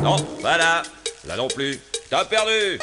Non, voilà, là non plus, t'as perdu.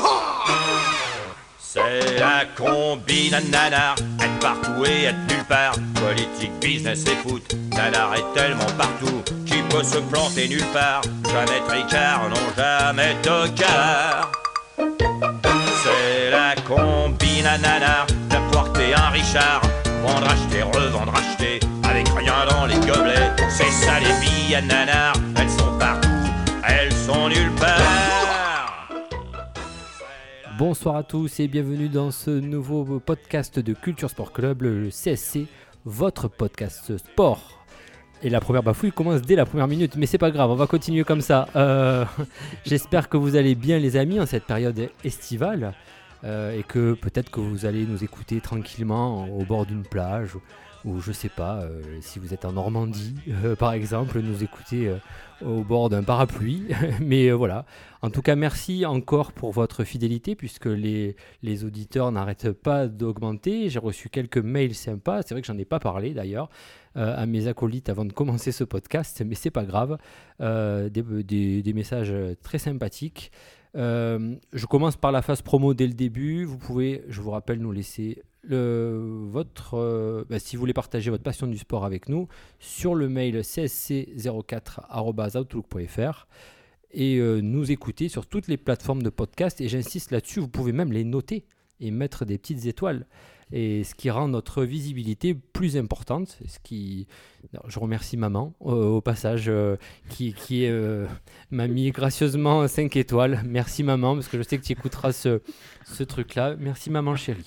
C'est la combine à nanar, être partout et être nulle part. Politique, business et foot, nanar est tellement partout qu'il peut se planter nulle part. Jamais tricard, non jamais tocard. C'est la combine à nanar, la portée un Richard. Vendre, acheter, revendre, acheter, avec rien dans les gobelets. C'est ça les billes à nanar, elles sont partout, elles sont nulle part. Bonsoir à tous et bienvenue dans ce nouveau podcast de Culture Sport Club, le CSC, votre podcast sport. Et la première bafouille commence dès la première minute, mais c'est pas grave, on va continuer comme ça. J'espère que vous allez bien les amis en cette période estivale et que peut-être que vous allez nous écouter tranquillement au bord d'une plage ou je sais pas, si vous êtes en Normandie par exemple, nous écouter au bord d'un parapluie. Mais voilà, en tout cas merci encore pour votre fidélité puisque les auditeurs n'arrêtent pas d'augmenter. J'ai reçu quelques mails sympas, c'est vrai que j'en ai pas parlé d'ailleurs à mes acolytes avant de commencer ce podcast, mais c'est pas grave, des messages très sympathiques. Je commence par la phase promo dès le début. Vous pouvez, je vous rappelle, nous laisser si vous voulez partager votre passion du sport avec nous sur le mail csc04@outlook.fr et nous écouter sur toutes les plateformes de podcast. Et j'insiste là-dessus, vous pouvez même les noter et mettre des petites étoiles. Et ce qui rend notre visibilité plus importante. Je remercie maman au passage qui m'a mis gracieusement 5 étoiles. Merci maman, parce que je sais que tu écouteras ce truc-là. Merci maman chérie.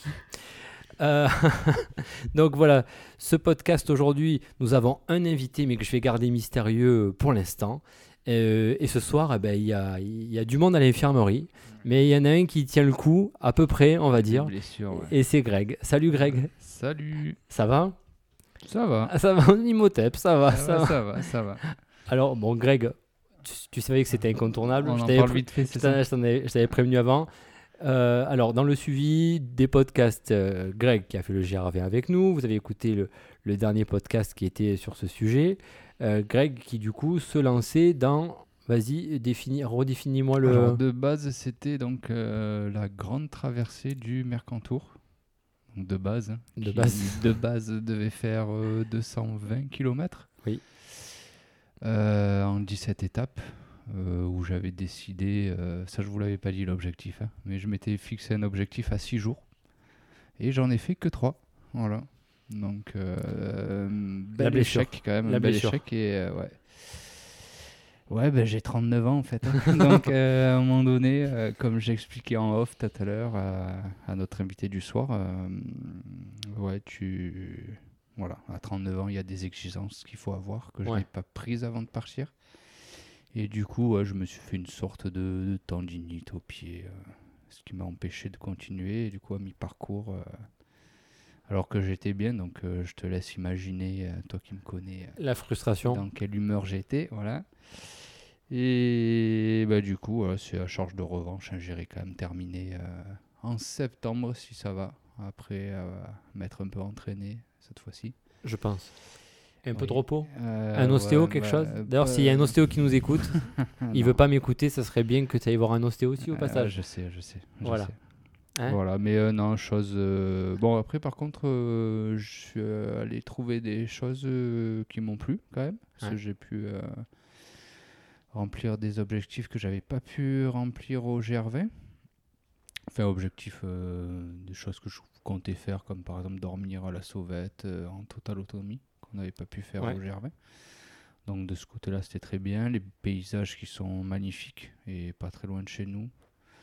Donc voilà, ce podcast aujourd'hui, nous avons un invité, mais que je vais garder mystérieux pour l'instant. Et ce soir, il y a du monde à l'infirmerie, mais il y en a un qui tient le coup, à peu près, on va dire. Blessure, ouais. Et c'est Greg. Salut Greg. Salut. Ça va ? Ça va. Ça va, on Imhotep, ça va. Ça va. Alors, bon, Greg, tu savais que c'était incontournable. On Je en t'avais parle vite fait, c'est ça. je t'avais prévenu avant. Alors, dans le suivi des podcasts, Greg qui a fait le GRV avec nous, vous avez écouté le dernier podcast qui était sur ce sujet. Greg qui du coup se lançait dans... Vas-y, redéfinis-moi le... Alors, de base, c'était donc la grande traversée du Mercantour. Donc de base. De base devait faire 220 km. Oui. En 17 étapes. Où j'avais décidé, ça je vous l'avais pas dit l'objectif, hein, mais je m'étais fixé un objectif à 6 jours. Et j'en ai fait que 3. Voilà. Donc, bel échec quand même. Bel échec et ouais. Ouais, j'ai 39 ans en fait. Hein. Donc, à un moment donné, comme j'expliquais en off tout à l'heure à notre invité du soir, voilà, à 39 ans, il y a des exigences qu'il faut avoir que je n'ai pas prises avant de partir. Et du coup, je me suis fait une sorte de tendinite au pied, ce qui m'a empêché de continuer. Et du coup, à mi-parcours, alors que j'étais bien, donc je te laisse imaginer, toi qui me connais, la frustration. Dans quelle humeur j'étais, voilà. Et du coup, c'est à charge de revanche. J'irai quand même terminer en septembre, si ça va, après m'être un peu entraîné cette fois-ci. Je pense. Un peu de repos, un ostéo, quelque chose. D'ailleurs, s'il y a un ostéo qui nous écoute, il veut pas m'écouter, ça serait bien que tu ailles voir un ostéo aussi au passage. Je sais. Voilà. Hein, voilà, mais non, chose... Bon, après, par contre, je suis allé trouver des choses qui m'ont plu, quand même. Parce que j'ai pu remplir des objectifs que j'avais pas pu remplir au GRV. Enfin, objectifs, des choses que je comptais faire, comme par exemple dormir à la sauvette en totale autonomie. On n'avait pas pu faire au GRV. Donc de ce côté-là, c'était très bien. Les paysages qui sont magnifiques et pas très loin de chez nous.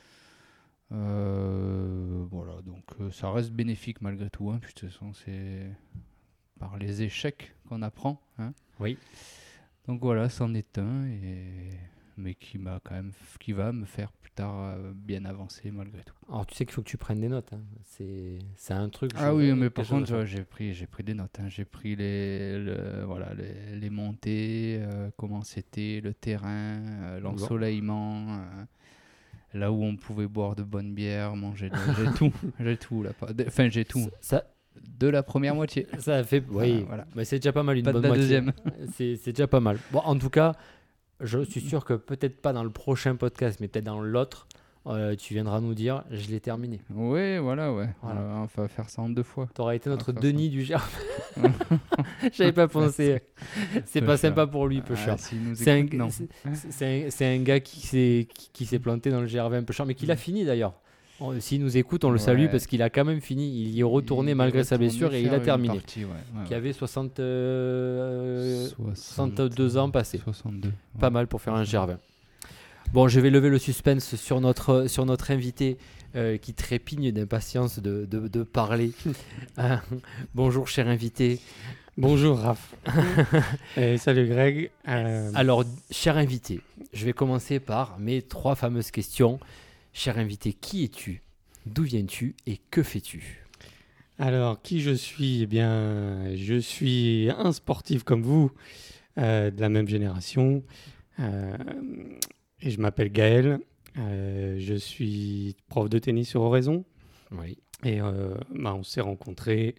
Voilà, donc ça reste bénéfique malgré tout. Hein, puis de toute façon, c'est par les échecs qu'on apprend. Hein. Oui. Donc voilà, c'en est un, mais qui va me faire plus tard bien avancer malgré tout. Alors tu sais qu'il faut que tu prennes des notes. Hein. C'est un truc. Oui, mais par contre, j'ai pris des notes. Hein. J'ai pris les montées, comment c'était, le terrain, l'ensoleillement, là où on pouvait boire de bonnes bières, manger. J'ai tout. J'ai tout. Ça... De la première moitié. Ça a fait, oui, voilà. Mais c'est déjà pas mal, une pas bonne de la moitié. Deuxième. C'est déjà pas mal. Bon, en tout cas, je suis sûr que peut-être pas dans le prochain podcast, mais peut-être dans l'autre, tu viendras nous dire, je l'ai terminé. Ouais, voilà, ouais. Voilà. On va faire ça en 2 fois. Tu auras été notre On va faire Denis du Gervais. J'avais pas pensé. C'est pas Peucheur. sympa pour lui, Peucheur. Ah, s'il nous C'est un, écoute, non. c'est un gars qui s'est planté dans le Gervais un peu cher, mais qui l'a fini d'ailleurs. S'il nous écoute, on le salue Ouais. parce qu'il a quand même fini. Il y est retourné Il est malgré sa retourné blessure et il faire a une terminé. partie, ouais, Qui avait 62 62 ans passés. 62. Pas mal pour faire un Gervais. Bon, je vais lever le suspense sur notre invité qui trépigne d'impatience de parler. Bonjour, cher invité. Bonjour Raph. Et salut Greg. Alors, cher invité, je vais commencer par mes 3 fameuses questions. Cher invité, qui es-tu? D'où viens-tu et que fais-tu? Alors, qui je suis? Eh bien, je suis un sportif comme vous, de la même génération. Et je m'appelle Gaël. Je suis prof de tennis sur Oraison. Oui. Et on s'est rencontrés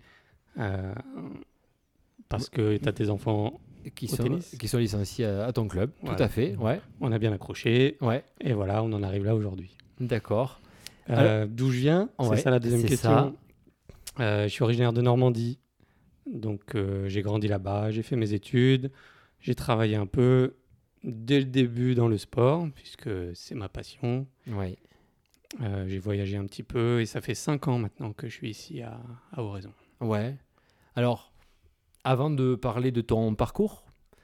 parce que tu as tes enfants. Qui Au tennis sont licenciés à ton club. Ouais. Tout à fait, ouais. On a bien accroché. Ouais, Et voilà, on en arrive là aujourd'hui. d'accord. Alors- D'où je viens? Ouais, C'est ça la deuxième c'est question. Je suis originaire de Normandie. Donc, j'ai grandi là-bas, j'ai fait mes études, j'ai travaillé un peu dès le début dans le sport, puisque c'est ma passion. Ouais. J'ai voyagé un petit peu et ça fait 5 ans maintenant que je suis ici à Oraison. Ouais. Alors, avant de parler de ton parcours,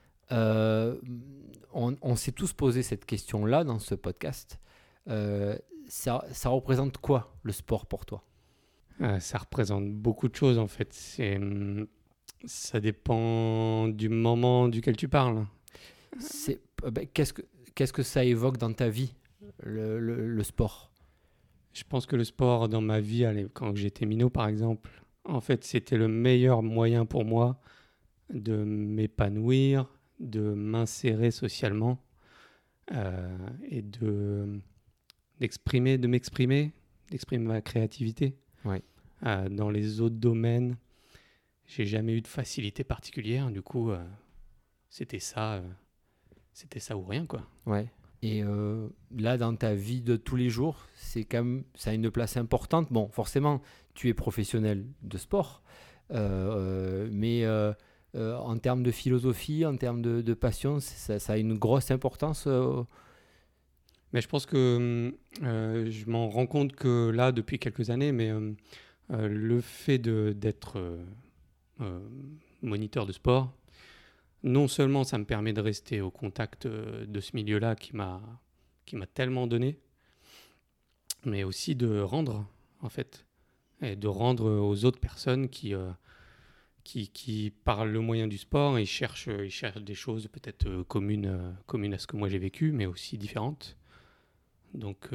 on s'est tous posé cette question-là dans ce podcast. Ça représente quoi le sport pour toi? Ça représente beaucoup de choses en fait. Ça dépend du moment duquel tu parles. Qu'est-ce que ça évoque dans ta vie, le sport? Je pense que le sport dans ma vie, quand j'étais minot par exemple, en fait c'était le meilleur moyen pour moi de m'épanouir, de m'insérer socialement et d'exprimer ma créativité. Ouais. Dans les autres domaines, j'ai jamais eu de facilité particulière. Du coup, c'était ça ou rien quoi. Ouais. Et là, dans ta vie de tous les jours, ça a une place importante. Bon, forcément, tu es professionnel de sport, mais en termes de philosophie, en termes de passion, ça a une grosse importance. Mais je pense que je m'en rends compte que là, depuis quelques années, mais le fait d'être moniteur de sport, non seulement ça me permet de rester au contact de ce milieu-là qui m'a tellement donné, mais aussi de rendre, en fait, et de rendre aux autres personnes qui par le moyen du sport, ils cherchent des choses peut-être communes à ce que moi j'ai vécu, mais aussi différentes. Donc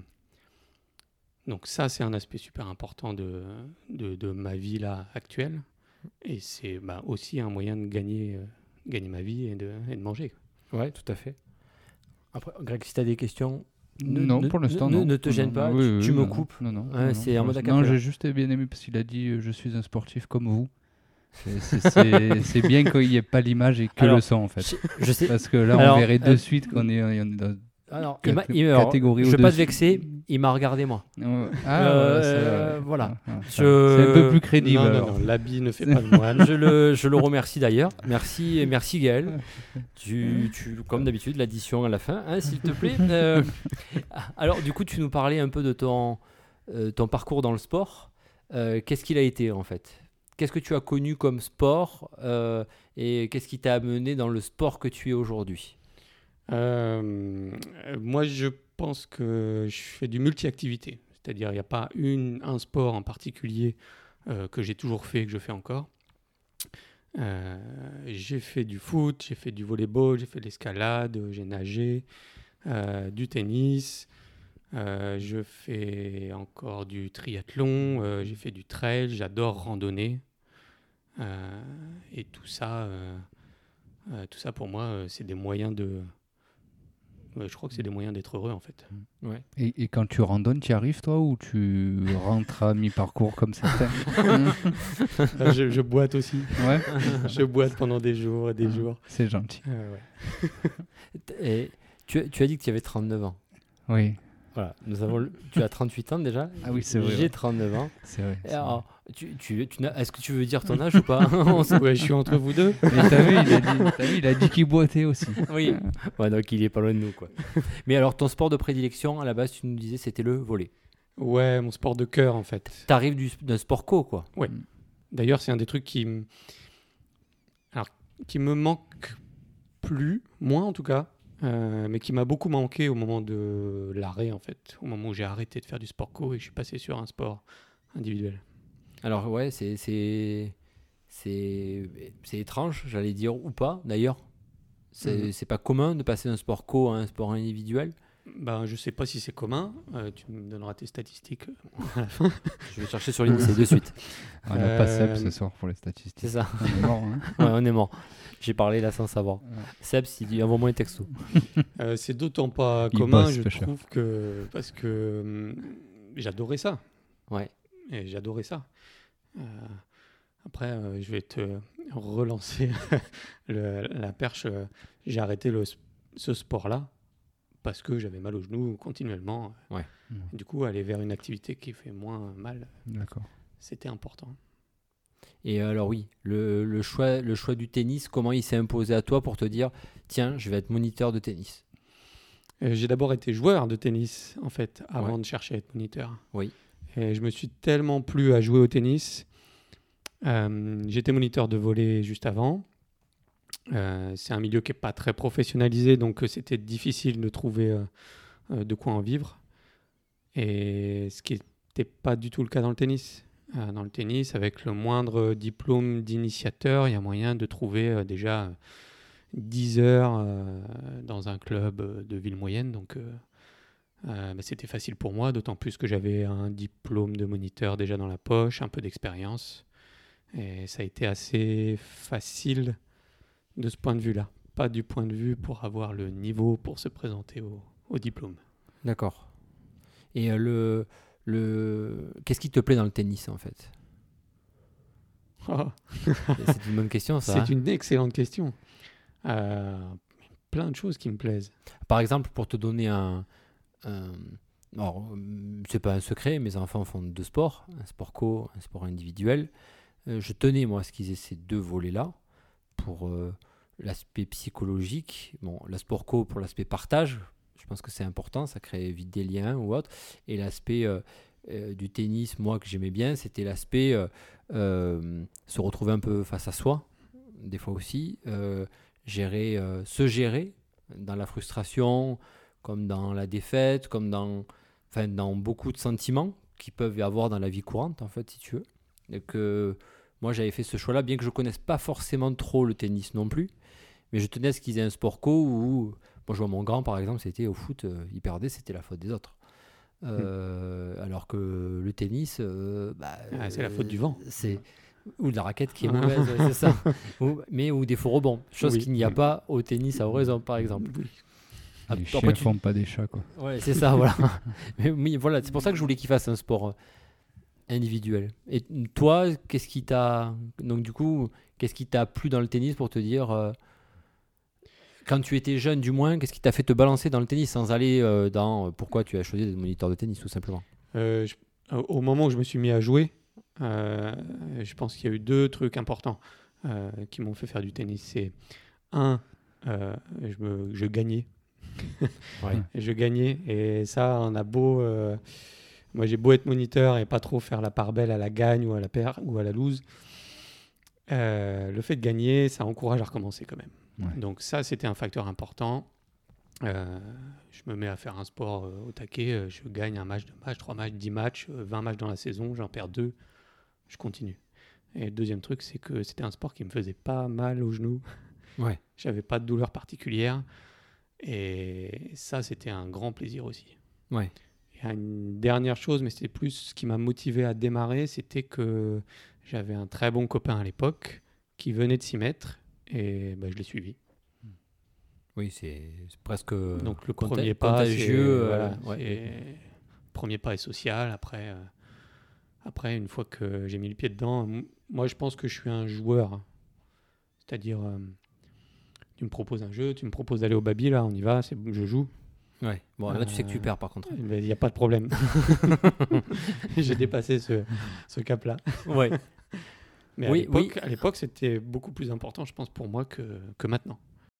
ça, c'est un aspect super important de ma vie là actuelle. Et c'est aussi un moyen de gagner ma vie et de manger. Ouais, tout à fait. Après, Greg, si tu as des questions, Non, pour l'instant, non. ne te gêne pas, Oui, tu me non, coupes. Non. C'est en mode Non, acapella. j'ai juste bien aimé parce qu'il a dit je suis un sportif comme vous. C'est bien qu'il n'y ait pas l'image et que Alors, le son en fait. Je sais. Parce que là, Alors, on verrait de suite qu'on est dans Alors, catégorie je ne vais pas te au-dessus. vexer, il m'a regardé moi. Voilà. C'est un peu plus crédible. alors. Non, l'habit ne fait pas le moine. Je le remercie d'ailleurs. Merci Gaël. Comme d'habitude, l'addition à la fin, hein, s'il te plaît. Alors, du coup, tu nous parlais un peu de ton parcours dans le sport. Qu'est-ce qu'il a été en fait? Qu'est-ce que tu as connu comme sport et qu'est-ce qui t'a amené dans le sport que tu es aujourd'hui? Moi, je pense que je fais du multi-activité. C'est-à-dire, il n'y a pas un sport en particulier que j'ai toujours fait et que je fais encore. J'ai fait du foot, j'ai fait du volleyball, j'ai fait de l'escalade, j'ai nagé, du tennis. Je fais encore du triathlon, j'ai fait du trail, j'adore randonner. Et tout ça pour moi, c'est des moyens Je crois que c'est des moyens d'être heureux en fait. Ouais. Et quand tu randonnes, tu y arrives toi ou tu rentres à mi-parcours comme certains? Je boite aussi. Ouais, Je boite pendant des jours et des jours. c'est gentil. Ouais. Et tu as dit que tu avais 39 ans. Oui, Voilà, tu as 38 ans déjà. ah oui, c'est vrai. J'ai Ouais. 39 ans. C'est vrai. Et c'est vrai. alors, est-ce que tu veux dire ton âge ou pas? On sait- Ouais, je suis entre vous deux. Mais t'as vu, il a dit qu'il boitait aussi. Oui. Ouais, donc il est pas loin de nous, quoi. Mais alors, ton sport de prédilection, à la base, tu nous disais, c'était le volley. Ouais, mon sport de cœur en fait. T'arrives d'un sport co, quoi. D'ailleurs, c'est un des trucs qui me manque plus, moins en tout cas, mais qui m'a beaucoup manqué au moment de l'arrêt en fait, au moment où j'ai arrêté de faire du sport co et que je suis passé sur un sport individuel. Alors, ouais, c'est étrange, j'allais dire, ou pas, d'ailleurs. C'est pas commun de passer d'un sport co à un sport individuel. Ben, je sais pas si c'est commun, tu me donneras tes statistiques à la fin. Je vais chercher sur l'INSEE de suite. On n'a pas Seb ce soir pour les statistiques. C'est ça. On est mort, hein. Ouais, on est mort. J'ai parlé là sans savoir. Seb, il dit envoie-moi un texto. C'est d'autant pas Il commun, bosse, je Pêcheur. trouve, parce que j'adorais ça. Ouais. Et j'adorais ça. Après, je vais te relancer la perche. J'ai arrêté ce sport-là parce que j'avais mal au genou continuellement. Ouais. Et du coup, aller vers une activité qui fait moins mal, D'accord. c'était important. Et alors oui, le choix du tennis, comment il s'est imposé à toi pour te dire tiens, je vais être moniteur de tennis? J'ai d'abord été joueur de tennis, en fait, avant Ouais. de chercher à être moniteur. Oui. Et je me suis tellement plu à jouer au tennis. J'étais moniteur de volley juste avant. C'est un milieu qui n'est pas très professionnalisé, donc c'était difficile de trouver de quoi en vivre. Et ce qui n'était pas du tout le cas dans le tennis. Dans le tennis, avec le moindre diplôme d'initiateur, il y a moyen de trouver déjà 10 heures dans un club de ville moyenne. Donc c'était facile pour moi, d'autant plus que j'avais un diplôme de moniteur déjà dans la poche, un peu d'expérience. Et ça a été assez facile de ce point de vue-là. Pas du point de vue pour avoir le niveau pour se présenter au diplôme. D'accord. Et qu'est-ce qui te plaît dans le tennis en fait? C'est une bonne question ça. C'est une excellente question. Plein de choses qui me plaisent. Par exemple, pour te donner alors, c'est pas un secret, mes enfants font deux sports, un sport co, un sport individuel. Je tenais moi à ce qu'ils aient ces deux volets-là pour l'aspect psychologique. Bon, la sport co pour l'aspect partage, je pense que c'est important, ça crée vite des liens ou autre. Et l'aspect du tennis, moi que j'aimais bien, c'était l'aspect se retrouver un peu face à soi, des fois aussi, se gérer dans la frustration, comme dans la défaite, comme dans beaucoup de sentiments qui peuvent y avoir dans la vie courante, en fait, si tu veux. Et que moi, j'avais fait ce choix-là, bien que je ne connaisse pas forcément trop le tennis non plus, mais je tenais à ce qu'ils aient un sport co où, moi, je vois mon grand, par exemple, c'était au foot, il perdait, c'était la faute des autres. Alors que le tennis, c'est la faute du vent. Ou de la raquette qui est mauvaise, ouais, c'est ça. Ou des faux rebonds, chose qu'il n'y a pas au tennis à Horizon, par exemple. Les Après, chiens font pas des chats, quoi. Ouais, c'est ça, voilà. Mais voilà, c'est pour ça que je voulais qu'il fasse un sport individuel. Et toi, qu'est-ce qui t'a plu dans le tennis pour te dire, quand tu étais jeune du moins, qu'est-ce qui t'a fait te balancer dans le tennis sans aller dans pourquoi tu as choisi d'être moniteur de tennis tout simplement? Au moment où je me suis mis à jouer, je pense qu'il y a eu deux trucs importants qui m'ont fait faire du tennis. C'est je gagnais. Ouais. Je gagnais et ça, on a beau... moi, j'ai beau être moniteur et pas trop faire la part belle à la gagne ou à la perte ou à la lose. Le fait de gagner, ça encourage à recommencer quand même. Ouais. Donc ça, c'était un facteur important. Je me mets à faire un sport au taquet. Je gagne un match, 2 matchs, 3 matchs, 10 matchs, 20 matchs dans la saison. J'en perds 2. Je continue. Et le deuxième truc, c'est que c'était un sport qui me faisait pas mal au genou. Ouais. J'avais pas de douleur particulière. Et ça, c'était un grand plaisir aussi. Ouais. Et une dernière chose, mais c'était plus ce qui m'a motivé à démarrer, c'était que j'avais un très bon copain à l'époque qui venait de s'y mettre et je l'ai suivi. Oui, c'est presque Donc le premier pas, contagieux. premier pas est social. Après, une fois que j'ai mis le pied dedans, moi je pense que je suis un joueur. C'est-à-dire, tu me proposes un jeu, tu me proposes d'aller au Babi, là, on y va, je joue. Ouais. Bon, là, tu sais que tu perds par contre. Il n'y a pas de problème. J'ai dépassé ce cap-là. Ouais. Mais à l'époque, c'était beaucoup plus important, je pense, pour moi que maintenant.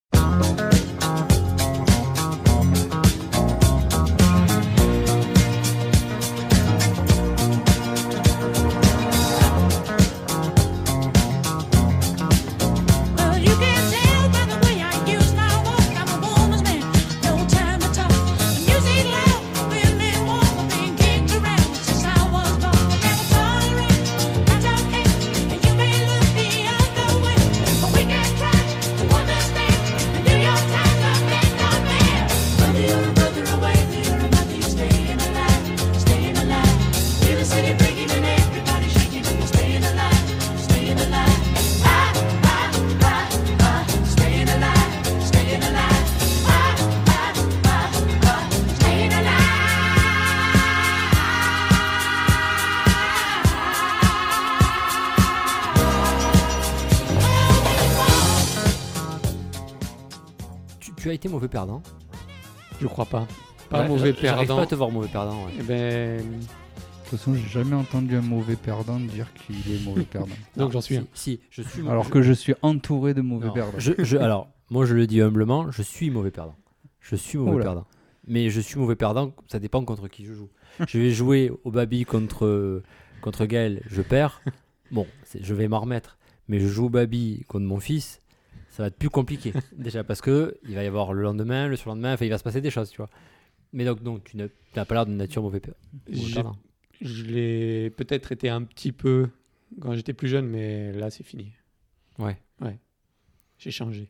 Tu as été mauvais perdant. Je crois pas. Pas mauvais perdant. J'arrive pas à te voir mauvais perdant. Ouais. Eh ben, De toute façon, j'ai jamais entendu un mauvais perdant dire qu'il est mauvais perdant. donc j'en suis un. Si, je suis. Alors que je suis entouré de mauvais perdants. Alors, moi, je le dis humblement, je suis mauvais perdant. Je suis mauvais Oula. perdant. Mais je suis mauvais perdant, ça dépend contre qui je joue. Je vais jouer au Babi contre Gaël, je perds. Bon, je vais m'en remettre. Mais je joue au Babi contre mon fils, ça va être plus compliqué. Déjà parce que il va y avoir le lendemain, le surlendemain, enfin, il va se passer des choses, tu vois. Mais donc tu n'as pas l'air de nature mauvais perdant. Je l'ai peut-être été un petit peu quand j'étais plus jeune, mais là, c'est fini. Ouais. J'ai changé.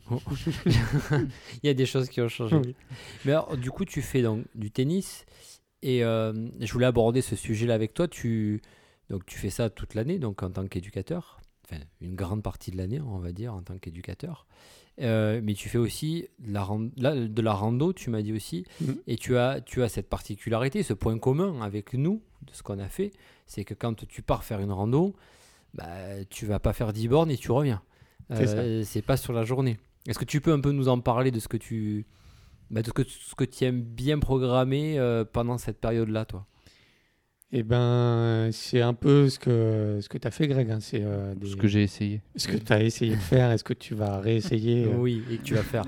Il y a des choses qui ont changé. Oui. Mais alors, du coup, tu fais donc du tennis et je voulais aborder ce sujet-là avec toi. Donc, tu fais ça toute l'année, donc en tant qu'éducateur, enfin une grande partie de l'année, on va dire, en tant qu'éducateur. Mais tu fais aussi de la rando, tu m'as dit aussi, et tu as cette particularité, ce point commun avec nous, de ce qu'on a fait, c'est que quand tu pars faire une rando, tu vas pas faire 10 bornes et tu reviens. C'est pas sur la journée. Est-ce que tu peux un peu nous en parler de ce que tu aimes bien programmer pendant cette période-là, toi? Eh ben, c'est un peu ce que tu as fait, Greg. Hein. C'est Ce que j'ai essayé. Ce que tu as essayé de faire, est-ce que tu vas réessayer Oui, et que tu vas faire.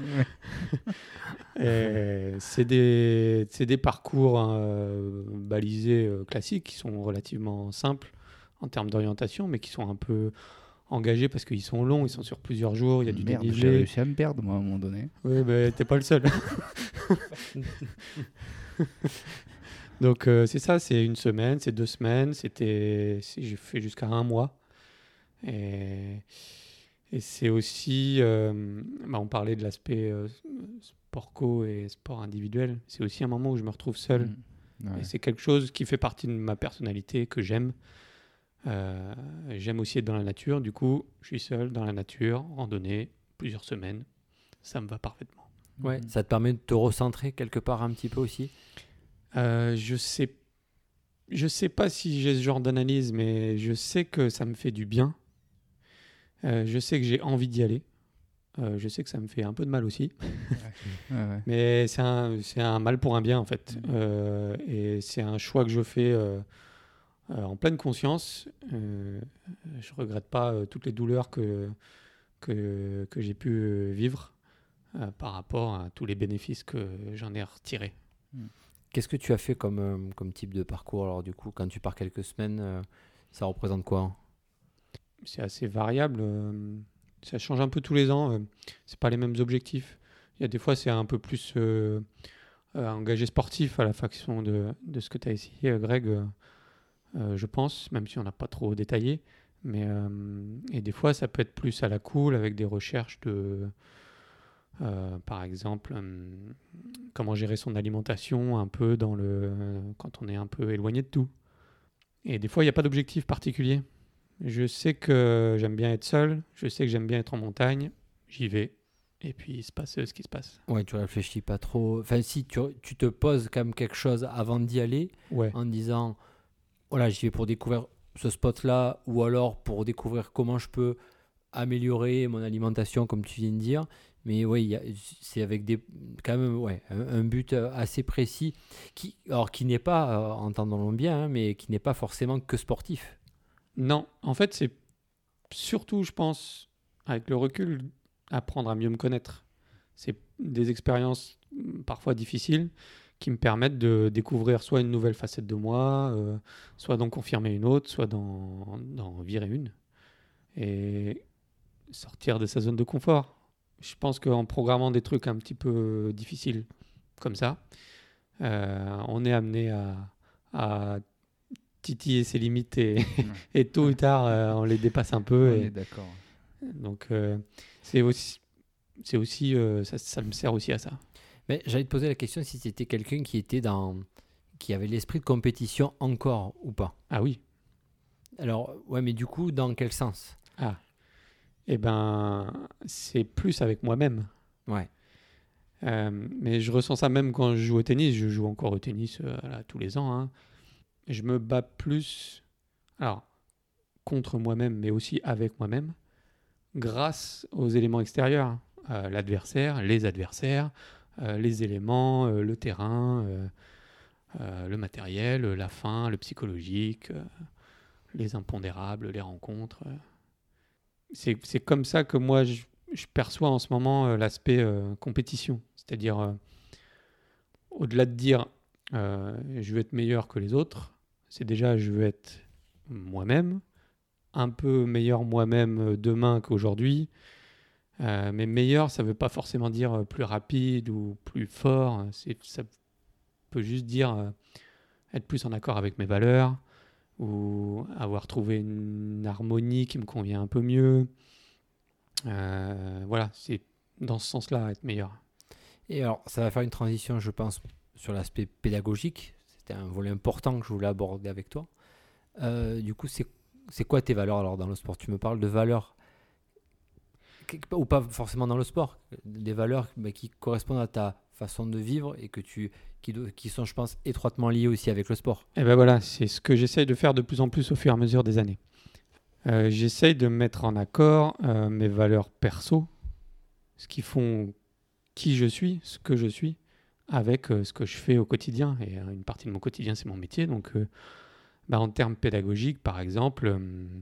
C'est des parcours balisés classiques qui sont relativement simples en termes d'orientation, mais qui sont un peu engagés parce qu'ils sont longs, ils sont sur plusieurs jours, il y a du J'ai dénivelé. réussi à me perdre, moi, à un moment donné. Oui, mais t'es pas le seul. Donc c'est ça, c'est une semaine, c'est 2 semaines, j'ai fait jusqu'à 1 mois. Et c'est aussi, on parlait de l'aspect sport co et sport individuel, c'est aussi un moment où je me retrouve seul. Ouais. Et c'est quelque chose qui fait partie de ma personnalité, que j'aime. J'aime aussi être dans la nature, du coup je suis seul dans la nature, randonnée, plusieurs semaines, ça me va parfaitement. Ouais, ça te permet de te recentrer quelque part un petit peu aussi. Je sais pas si j'ai ce genre d'analyse, mais je sais que ça me fait du bien. Je sais que j'ai envie d'y aller. Je sais que ça me fait un peu de mal aussi. Ouais. Mais c'est un mal pour un bien, en fait. Et c'est un choix que je fais en pleine conscience. Je regrette pas toutes les douleurs que j'ai pu vivre par rapport à tous les bénéfices que j'en ai retirés. Qu'est-ce que tu as fait comme type de parcours? Alors du coup, quand tu pars quelques semaines, ça représente quoi? C'est assez variable. Ça change un peu tous les ans. C'est pas les mêmes objectifs. Il y a des fois, c'est un peu plus engagé sportif à la façon de ce que tu as essayé, Greg, je pense, même si on n'a pas trop détaillé. Mais, et des fois, ça peut être plus à la cool avec des recherches de... par exemple, comment gérer son alimentation un peu quand on est un peu éloigné de tout. Et des fois, il n'y a pas d'objectif particulier. Je sais que j'aime bien être seul, je sais que j'aime bien être en montagne, j'y vais. et puis il se passe ce qui se passe. Ouais, tu réfléchis pas trop. Enfin, si tu te poses quand même quelque chose avant d'y aller, Ouais. en disant, voilà, j'y vais pour découvrir ce spot-là, ou alors pour découvrir comment je peux améliorer mon alimentation, comme tu viens de dire. Mais oui, c'est avec quand même un but assez précis, qui n'est pas, entendons-le bien, mais qui n'est pas forcément que sportif. Non, en fait, c'est surtout, je pense, avec le recul, apprendre à mieux me connaître. C'est des expériences parfois difficiles qui me permettent de découvrir soit une nouvelle facette de moi, soit d'en confirmer une autre, soit d'en virer une. Et sortir de sa zone de confort. Je pense qu'en programmant des trucs un petit peu difficiles comme ça, on est amené à titiller ses limites et tôt ou tard, on les dépasse un peu. On Et est d'accord. donc, ça me sert aussi à ça. Mais j'allais te poser la question si c'était quelqu'un qui avait l'esprit de compétition encore ou pas. Ah oui. Alors, ouais, mais du coup, dans quel sens? Ah. Eh ben, c'est plus avec moi-même. Ouais. Mais je ressens ça même quand je joue au tennis. Je joue encore au tennis là, tous les ans. Hein. Je me bats plus, alors, contre moi-même, mais aussi avec moi-même, grâce aux éléments extérieurs. L'adversaire, les adversaires, les éléments, le terrain, le matériel, la fin, le psychologique, les impondérables, les rencontres. C'est comme ça que moi, je perçois en ce moment l'aspect compétition. C'est-à-dire, au-delà de dire je veux être meilleur que les autres, c'est déjà je veux être moi-même, un peu meilleur moi-même demain qu'aujourd'hui. Mais meilleur, ça ne veut pas forcément dire plus rapide ou plus fort. Ça peut juste dire être plus en accord avec mes valeurs ou avoir trouvé une harmonie qui me convient un peu mieux. Voilà, c'est dans ce sens-là, être meilleur. Et alors, ça va faire une transition, je pense, sur l'aspect pédagogique. C'était un volet important que je voulais aborder avec toi. Du coup, c'est quoi tes valeurs alors dans le sport? Tu me parles de valeurs, ou pas forcément dans le sport, des valeurs qui correspondent à ta façon de vivre et qui sont, je pense, étroitement liées aussi avec le sport. Et ben voilà, c'est ce que j'essaye de faire de plus en plus au fur et à mesure des années. J'essaye de mettre en accord mes valeurs perso, ce qui font qui je suis, ce que je suis, avec ce que je fais au quotidien. Et une partie de mon quotidien, c'est mon métier. Donc, en termes pédagogiques, par exemple,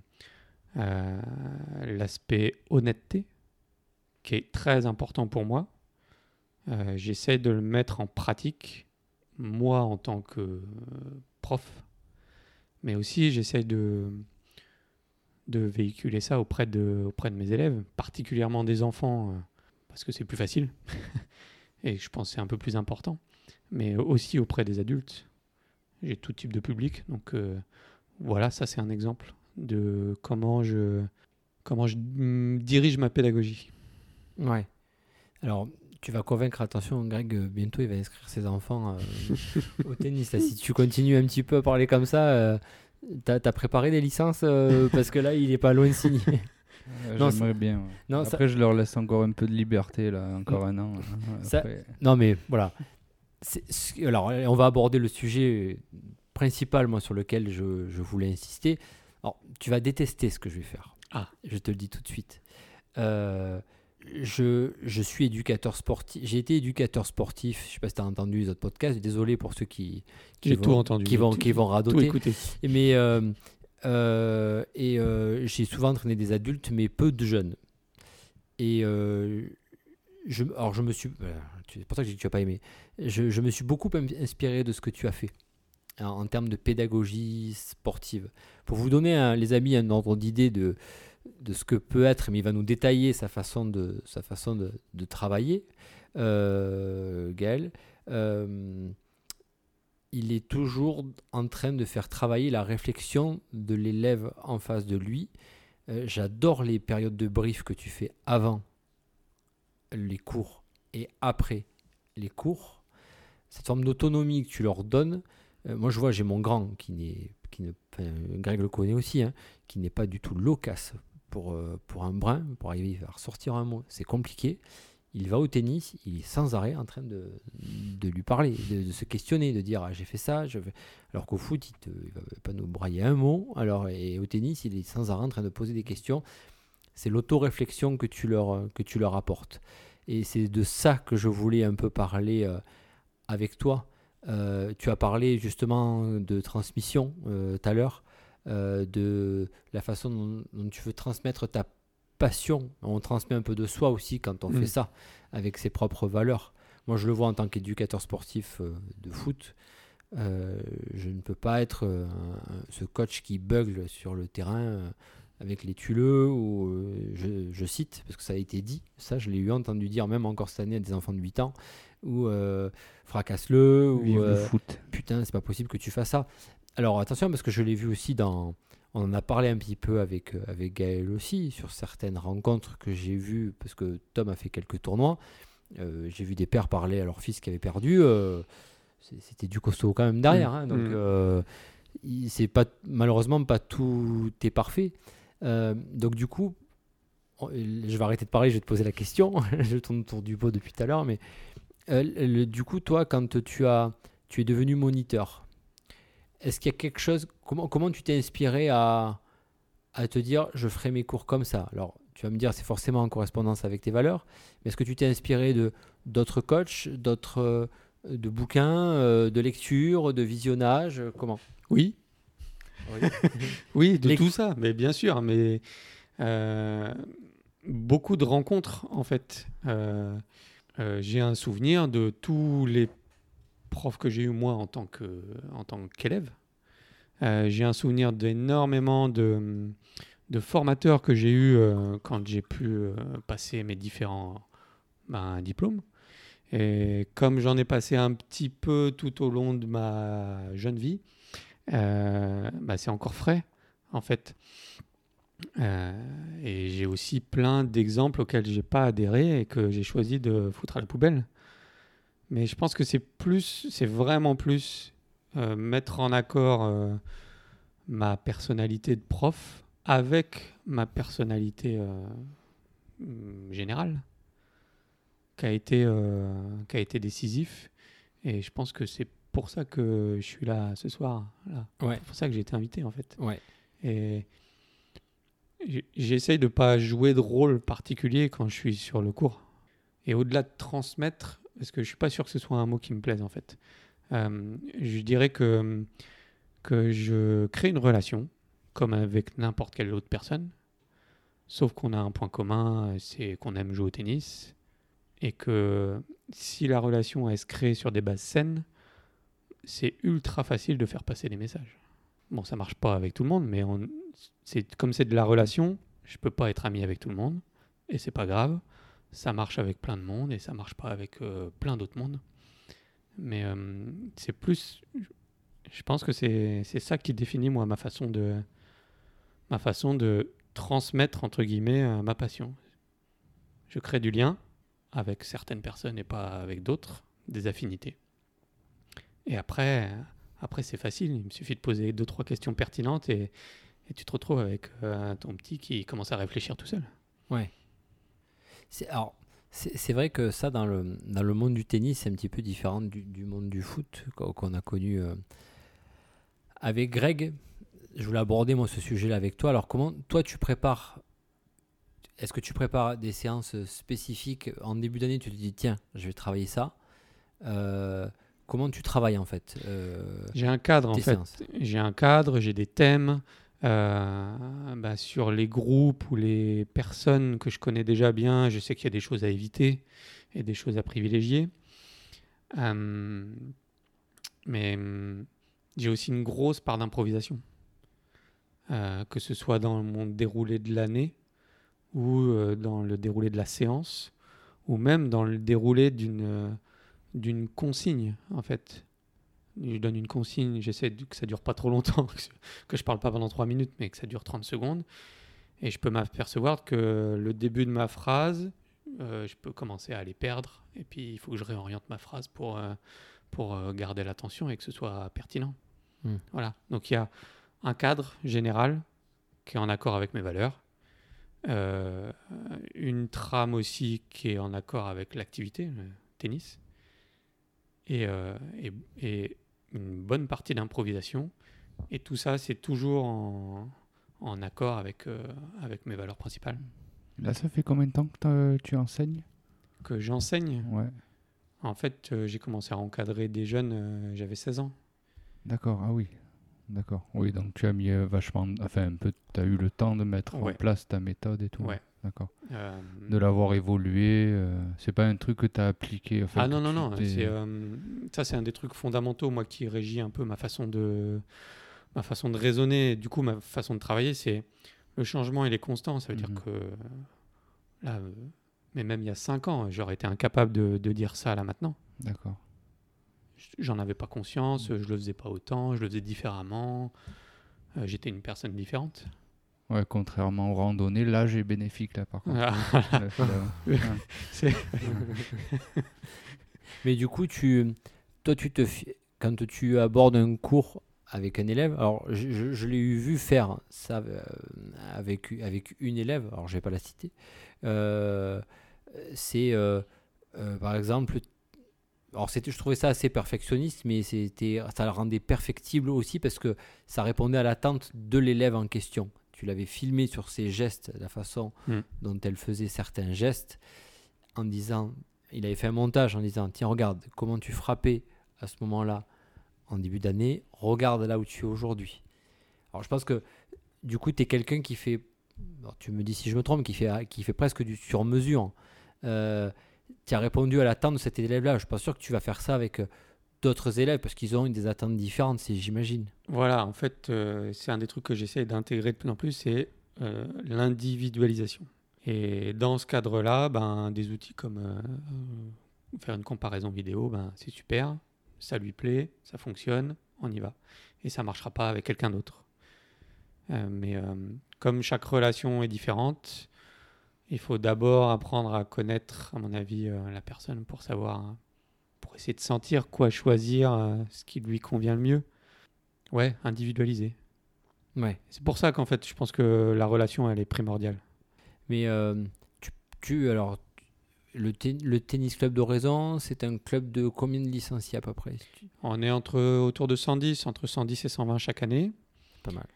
l'aspect honnêteté, qui est très important pour moi. J'essaie de le mettre en pratique, moi en tant que prof, mais aussi j'essaie de véhiculer ça auprès de mes élèves, particulièrement des enfants, parce que c'est plus facile, et je pense que c'est un peu plus important, mais aussi auprès des adultes. J'ai tout type de public, donc voilà, ça c'est un exemple de comment je dirige ma pédagogie. Ouais. Alors, tu vas convaincre, attention, Greg, bientôt il va inscrire ses enfants au tennis. Là, si tu continues un petit peu à parler comme ça, t'as préparé des licences parce que là, il est pas loin de signer. Non, j'aimerais bien. Ouais. Non, après, je leur laisse encore un peu de liberté, là, encore un an. Non, mais voilà. Alors, on va aborder le sujet principal, moi, sur lequel je voulais insister. Alors, tu vas détester ce que je vais faire. Je te le dis tout de suite. Je suis éducateur sportif. J'ai été éducateur sportif. Je ne sais pas si tu as entendu les autres podcasts. Désolé pour ceux qui vont radoter. Tout écouter. Mais j'ai souvent entraîné des adultes, mais peu de jeunes. Et je me suis. C'est pour ça que j'ai dit que tu n'as pas aimé. Je me suis beaucoup inspiré de ce que tu as fait en termes de pédagogie sportive. Pour vous donner, les amis, un ordre d'idée de ce que peut être, mais il va nous détailler sa façon de travailler, Gaël. Il est toujours en train de faire travailler la réflexion de l'élève en face de lui. J'adore les périodes de brief que tu fais avant les cours et après les cours. Cette forme d'autonomie que tu leur donnes. Moi, je vois, j'ai mon grand Greg le connaît aussi, hein, qui n'est pas du tout loquace pour un brin, pour arriver à ressortir un mot. C'est compliqué. il va au tennis, il est sans arrêt en train de lui parler, de se questionner, de dire j'ai fait ça, alors qu'au foot, il va pas nous brailler un mot. Et au tennis, il est sans arrêt en train de poser des questions. C'est l'auto-réflexion que tu leur apportes. Et c'est de ça que je voulais un peu parler avec toi. Tu as parlé justement de transmission tout à l'heure, de la façon dont tu veux transmettre ta passion. On transmet un peu de soi aussi quand on fait ça, avec ses propres valeurs. Moi, je le vois en tant qu'éducateur sportif de foot. Je ne peux pas être ce coach qui bugle sur le terrain avec les tuileux, ou je cite, parce que ça a été dit, ça je l'ai entendu dire même encore cette année à des enfants de 8 ans, ou fracasse-le, ou le foot. Putain, c'est pas possible que tu fasses ça. Alors attention, parce que je l'ai vu aussi on en a parlé un petit peu avec Gaël aussi, sur certaines rencontres que j'ai vues, parce que Tom a fait quelques tournois. J'ai vu des pères parler à leur fils qui avait perdu. C'était du costaud quand même derrière. Hein, donc, c'est pas, malheureusement, pas tout est parfait. Donc, du coup, je vais arrêter de parler, je vais te poser la question. Je tourne autour du pot depuis tout à l'heure. Mais du coup, toi, quand tu es devenu moniteur, est-ce qu'il y a quelque chose, comment tu t'es inspiré à te dire je ferai mes cours comme ça? Alors, tu vas me dire c'est forcément en correspondance avec tes valeurs, mais est-ce que tu t'es inspiré d'autres coachs, de bouquins, de lectures, de visionnage, comment? Oui. Oui, tout ça, mais bien sûr. Mais beaucoup de rencontres, en fait. J'ai un souvenir de tous les profs que j'ai eu moi en tant qu'élève. J'ai un souvenir d'énormément de formateurs que j'ai eu quand j'ai pu passer mes différents diplômes. Et comme j'en ai passé un petit peu tout au long de ma jeune vie, c'est encore frais en fait. Et j'ai aussi plein d'exemples auxquels j'ai pas adhéré et que j'ai choisi de foutre à la poubelle. Mais je pense que c'est vraiment plus mettre en accord ma personnalité de prof avec ma personnalité générale qui a été décisif. Et je pense que c'est pour ça que je suis là ce soir. Là. Ouais. C'est pour ça que j'ai été invité en fait. Ouais. Et j'essaye de pas jouer de rôle particulier quand je suis sur le cours. Et au-delà de transmettre, parce que je suis pas sûr que ce soit un mot qui me plaise en fait, je dirais que je crée une relation comme avec n'importe quelle autre personne, sauf qu'on a un point commun, c'est qu'on aime jouer au tennis, et que si la relation elle se crée sur des bases saines, c'est ultra facile de faire passer des messages. Bon, ça marche pas avec tout le monde, mais comme c'est de la relation, je peux pas être ami avec tout le monde, et c'est pas grave. Ça marche avec plein de monde et ça marche pas avec plein d'autres mondes. Mais c'est plus, je pense que c'est ça qui définit moi ma façon de transmettre entre guillemets ma passion. Je crée du lien avec certaines personnes et pas avec d'autres, des affinités. Et après c'est facile, il me suffit de poser 2-3 questions pertinentes et tu te retrouves avec ton petit qui commence à réfléchir tout seul. Ouais. C'est vrai que ça, dans le monde du tennis, c'est un petit peu différent du monde du foot qu'on a connu avec Greg. Je voulais aborder moi ce sujet-là avec toi. Alors comment toi tu prépares? Est-ce que tu prépares des séances spécifiques en début d'année? Tu te dis tiens, je vais travailler ça. Comment tu travailles en fait J'ai un cadre en fait. J'ai un cadre, j'ai des thèmes. Sur les groupes ou les personnes que je connais déjà bien, je sais qu'il y a des choses à éviter et des choses à privilégier. Mais j'ai aussi une grosse part d'improvisation. Que ce soit dans mon déroulé de l'année ou dans le déroulé de la séance ou même dans le déroulé d'une consigne en fait. Je donne une consigne, j'essaie que ça dure pas trop longtemps, que je parle pas pendant 3 minutes, mais que ça dure 30 secondes. Et je peux m'apercevoir que le début de ma phrase, je peux commencer à les perdre. Et puis, il faut que je réoriente ma phrase pour garder l'attention et que ce soit pertinent. Voilà. Donc, il y a un cadre général qui est en accord avec mes valeurs. une trame aussi qui est en accord avec l'activité, le tennis, et une bonne partie d'improvisation. Et tout ça, c'est toujours en accord avec mes valeurs principales. Là, ça fait combien de temps que tu enseignes ? Que j'enseigne, Ouais, en fait, j'ai commencé à encadrer des jeunes, j'avais 16 ans. d'accord, ah oui. D'accord. Oui, donc tu as mis vachement. Enfin, un peu. Tu as eu le temps de mettre en Ouais. place ta méthode et tout. Ouais. D'accord. Euh, De l'avoir évolué. C'est pas un truc que tu as appliqué. Enfin, Ah non, que non, tu non. t'es- Ça, c'est un des trucs fondamentaux, moi, qui régit un peu ma façon de raisonner. Du coup, ma façon de travailler, c'est le changement, il est constant. Ça veut dire Mhm. que là, mais même il y a 5 ans, j'aurais été incapable de dire ça là maintenant. D'accord. J'en avais pas conscience, je le faisais pas autant, je le faisais différemment. J'étais une personne différente. Ouais, contrairement aux randonnées, l'âge est bénéfique là par contre. Ah, Ouais. c'est- Mais du coup, toi, quand tu abordes un cours avec un élève, alors je l'ai vu faire ça avec une élève, alors je vais pas la citer. C'est par exemple, alors je trouvais ça assez perfectionniste, mais ça le rendait perfectible aussi parce que ça répondait à l'attente de l'élève en question. Tu l'avais filmé sur ses gestes, la façon dont elle faisait certains gestes, en disant, il avait fait un montage en disant, tiens, regarde comment tu frappais à ce moment-là en début d'année, regarde là où tu es aujourd'hui. Alors je pense que du coup, tu es quelqu'un qui fait, alors, tu me dis si je me trompe, qui fait presque du sur-mesure. Tu as répondu à l'attente de cet élève-là. Je suis pas sûr que tu vas faire ça avec d'autres élèves parce qu'ils ont des attentes différentes, j'imagine. Voilà, en fait, c'est un des trucs que j'essaie d'intégrer de plus en plus, c'est l'individualisation. Et dans ce cadre-là, des outils comme faire une comparaison vidéo, c'est super, ça lui plaît, ça fonctionne, on y va. Et ça ne marchera pas avec quelqu'un d'autre. Mais comme chaque relation est différente, il faut d'abord apprendre à connaître, à mon avis, la personne pour savoir, pour essayer de sentir quoi choisir, ce qui lui convient le mieux. Ouais, individualiser. Ouais. C'est pour ça qu'en fait, je pense que la relation, elle est primordiale. Mais alors, le tennis club d'Oraison, c'est un club de combien de licenciés à peu près? On est autour de 110, entre 110 et 120 chaque année. Pas mal.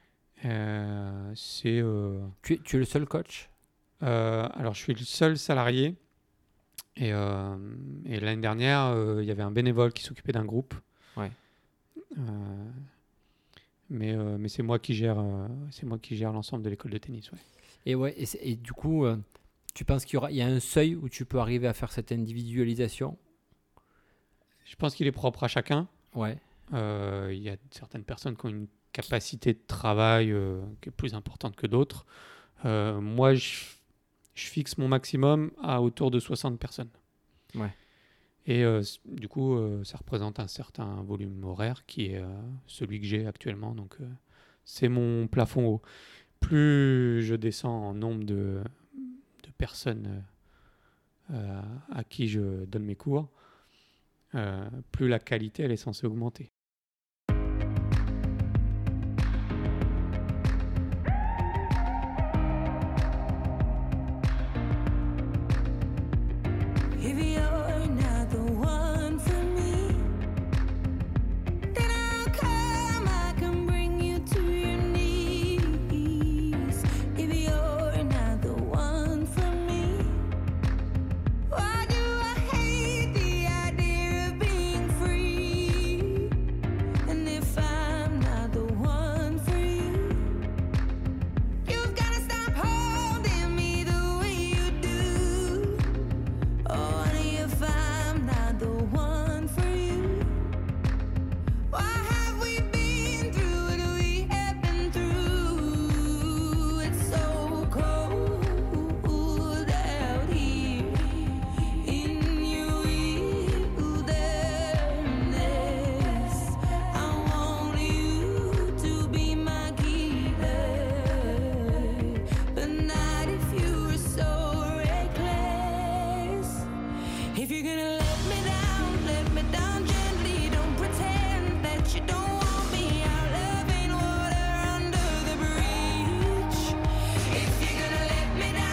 Tu es le seul coach? Alors, je suis le seul salarié. Et l'année dernière, il y avait un bénévole qui s'occupait d'un groupe. Ouais. Mais c'est moi qui gère l'ensemble de l'école de tennis. Ouais. Et du coup, tu penses qu'il y a un seuil où tu peux arriver à faire cette individualisation? Je pense qu'il est propre à chacun. Ouais. Il y a certaines personnes qui ont une capacité de travail qui est plus importante que d'autres. Moi, je fixe mon maximum à autour de 60 personnes. Ouais. Et du coup, ça représente un certain volume horaire qui est celui que j'ai actuellement. Donc, c'est mon plafond haut. Plus je descends en nombre de personnes à qui je donne mes cours, plus la qualité elle est censée augmenter. If you're gonna let me down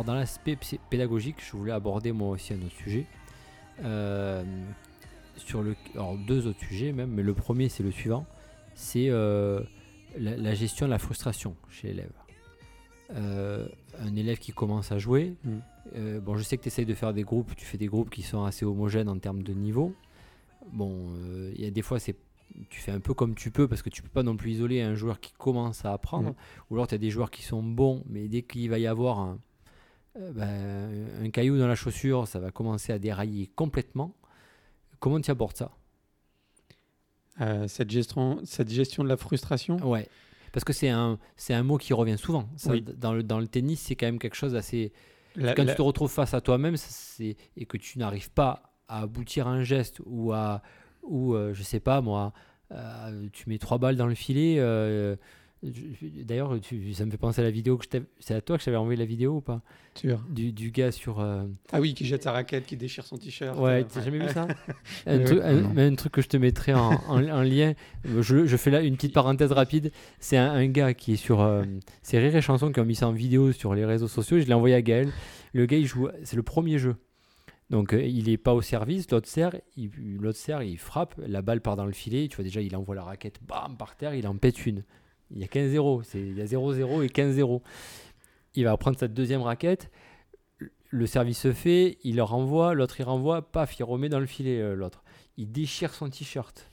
Alors dans l'aspect pédagogique, je voulais aborder moi aussi un autre sujet. Alors 2 autres sujets même, mais le premier c'est le suivant, c'est la gestion de la frustration chez l'élève. Un élève qui commence à jouer, bon, je sais que tu essayes de faire des groupes, tu fais des groupes qui sont assez homogènes en termes de niveau. Bon, il y a des fois tu fais un peu comme tu peux parce que tu peux pas non plus isoler un joueur qui commence à apprendre, ou alors tu as des joueurs qui sont bons, mais dès qu'il va y avoir un caillou dans la chaussure, ça va commencer à dérailler complètement. Comment tu abordes ça? Cette gestion de la frustration. Ouais, parce que c'est un mot qui revient souvent. Ça, Oui. dans le tennis, c'est quand même quelque chose d'assez... Quand tu te retrouves face à toi-même et que tu n'arrives pas à aboutir à un geste ou je sais pas moi, tu mets 3 balles dans le filet. D'ailleurs, ça me fait penser à la vidéo c'est à toi que je t'avais envoyé la vidéo ou pas? Sûr. Du gars sur... Ah oui, qui jette sa raquette, qui déchire son t-shirt. Ouais, t'as jamais vu ça? Non. Un truc que je te mettrai en lien. Je fais là une petite parenthèse rapide. C'est un gars qui est sur... c'est Rire et Chanson qui ont mis ça en vidéo sur les réseaux sociaux. Je l'ai envoyé à Gaël. Le gars, il joue... C'est le premier jeu. Donc, il n'est pas au service. L'autre sert, il frappe. La balle part dans le filet. Tu vois, déjà, il envoie la raquette bam, par terre. Il en pète une. Il y a 15-0. Il y a 0-0 et 15-0. Il va prendre sa deuxième raquette. Le service se fait, il le renvoie, l'autre il renvoie, paf, il remet dans le filet l'autre. Il déchire son t-shirt.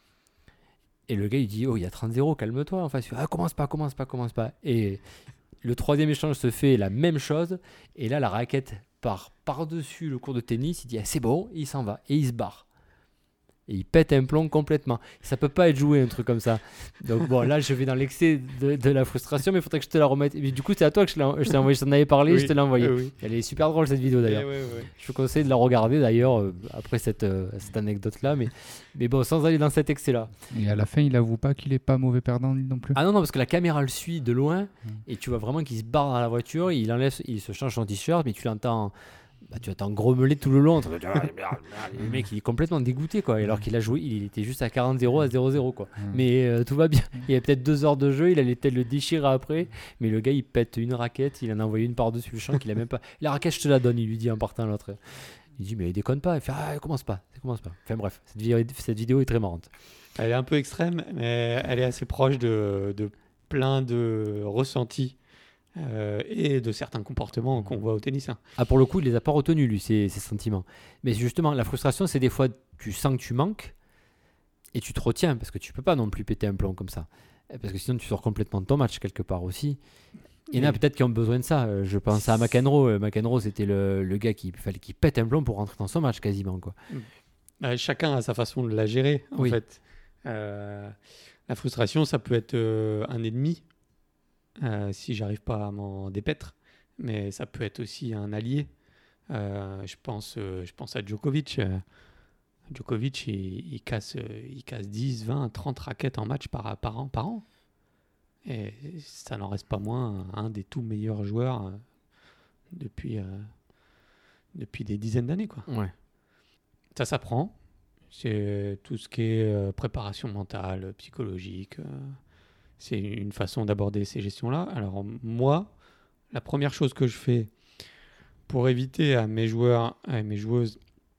Et le gars il dit, oh, il y a 30-0, calme-toi. En face, commence pas. Et le troisième échange se fait la même chose. Et là, la raquette part par-dessus le court de tennis. Il dit, c'est bon, et il s'en va. Et il se barre. Et il pète un plomb complètement. Ça peut pas être joué, un truc comme ça. Donc bon, là, je vais dans l'excès de la frustration, mais il faudrait que je te la remette. Et du coup, c'est à toi que je t'ai envoyé. Je t'en avais parlé, je te l'ai envoyé. Oui. Elle est super drôle, cette vidéo, d'ailleurs. Je te conseille de la regarder, d'ailleurs, après cette anecdote-là. Mais bon, sans aller dans cet excès-là. Et à la fin, il avoue pas qu'il est pas mauvais perdant lui non plus. Ah non, parce que la caméra le suit de loin, et tu vois vraiment qu'il se barre dans la voiture, il se change son t-shirt, mais tu l'entends... tu vas t'en grommeler tout le long. Le mec, il est complètement dégoûté, quoi. Alors qu'il a joué, il était juste à 40-0, à 0-0, quoi. Mais tout va bien. Il y a peut-être 2 heures de jeu, il allait peut-être le déchirer après. Mais le gars, il pète une raquette, il en a envoyé une par-dessus le champ qu'il a même pas. La raquette, je te la donne, il lui dit en partant l'autre. Il dit, mais il déconne pas. Il fait, commence pas. Enfin bref, cette vidéo est très marrante. Elle est un peu extrême, mais elle est assez proche de plein de ressentis. Et de certains comportements qu'on voit au tennis. Ah, pour le coup, il les a pas retenus, lui, ces sentiments. Mais justement, la frustration, c'est des fois, tu sens que tu manques et tu te retiens parce que tu peux pas non plus péter un plomb comme ça. Parce que sinon, tu sors complètement de ton match quelque part aussi. Il y en a peut-être qui ont besoin de ça. Je pense à McEnroe. McEnroe, c'était le gars qui fallait qu'il pète un plomb pour rentrer dans son match quasiment, quoi. Chacun a sa façon de la gérer, en Oui. fait. La frustration, ça peut être un ennemi. Si j'arrive pas à m'en dépaître, mais ça peut être aussi un allié. Je pense à Djokovic. Djokovic, il casse 10, 20, 30 raquettes en match par an. Et ça n'en reste pas moins un des tout meilleurs joueurs depuis des dizaines d'années, quoi. Ouais. Ça s'apprend. C'est tout ce qui est préparation mentale, psychologique. C'est une façon d'aborder ces gestions-là. Alors moi, la première chose que je fais pour éviter à mes joueurs et mes joueuses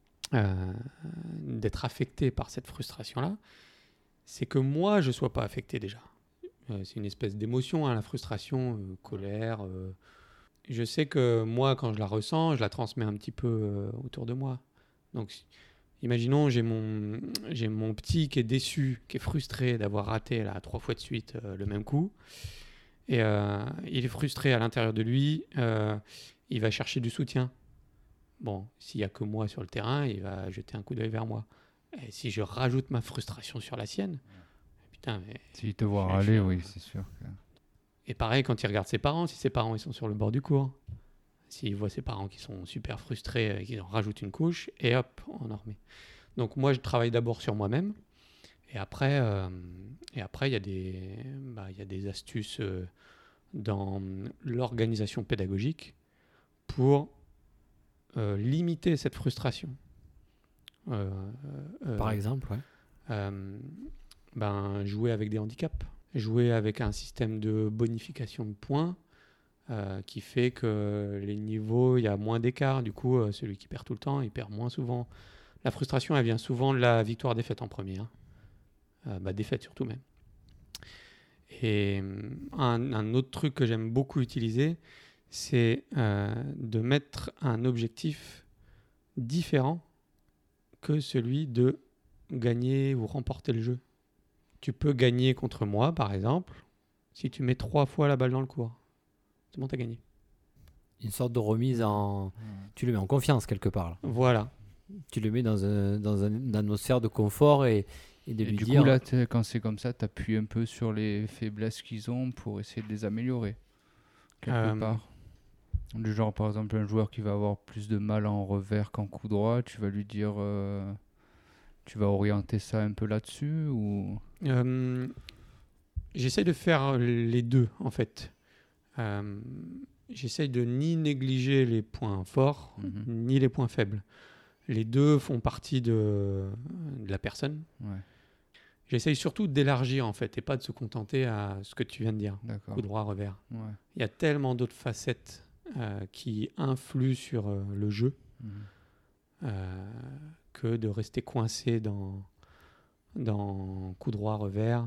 d'être affectés par cette frustration-là, c'est que moi, je ne sois pas affecté déjà. C'est une espèce d'émotion, la frustration, colère. Je sais que moi, quand je la ressens, je la transmets un petit peu autour de moi. Donc, imaginons, j'ai mon petit qui est déçu, qui est frustré d'avoir raté 3 fois de suite le même coup. Et il est frustré à l'intérieur de lui. Il va chercher du soutien. Bon, s'il n'y a que moi sur le terrain, il va jeter un coup d'œil vers moi. Et si je rajoute ma frustration sur la sienne, putain, mais... S'il te voit râler, oui, c'est sûr. Et pareil, quand il regarde ses parents, si ses parents ils sont sur le bord du cours, s'il voit ses parents qui sont super frustrés et qui en rajoutent une couche, et hop, on en remet. Donc moi, je travaille d'abord sur moi-même. Et après, il y a des astuces dans l'organisation pédagogique pour limiter cette frustration. Par exemple, ouais. Jouer avec des handicaps, jouer avec un système de bonification de points qui fait que les niveaux, il y a moins d'écart. Du coup, celui qui perd tout le temps, il perd moins souvent. La frustration, elle vient souvent de la victoire-défaite en premier. Défaite surtout même. Et un autre truc que j'aime beaucoup utiliser, c'est de mettre un objectif différent que celui de gagner ou remporter le jeu. Tu peux gagner contre moi, par exemple, si tu mets 3 fois la balle dans le court. C'est bon, t'as gagné. Une sorte de remise en... Tu le mets en confiance quelque part. Là. Voilà. Tu le mets dans une atmosphère de confort et de lui du dire... coup, là, quand c'est comme ça, tu appuies un peu sur les faiblesses qu'ils ont pour essayer de les améliorer. Quelque part. Du genre, par exemple, un joueur qui va avoir plus de mal en revers qu'en coup droit, tu vas lui dire... tu vas orienter ça un peu là-dessus ou... J'essaie de faire les deux, en fait. J'essaie de ni négliger les points forts, ni les points faibles. Les deux font partie de la personne. Ouais. J'essaye surtout d'élargir, en fait, et pas de se contenter à ce que tu viens de dire. D'accord. Coup droit, revers. Ouais. Il y a tellement d'autres facettes qui influent sur le jeu que de rester coincé dans coup droit, revers,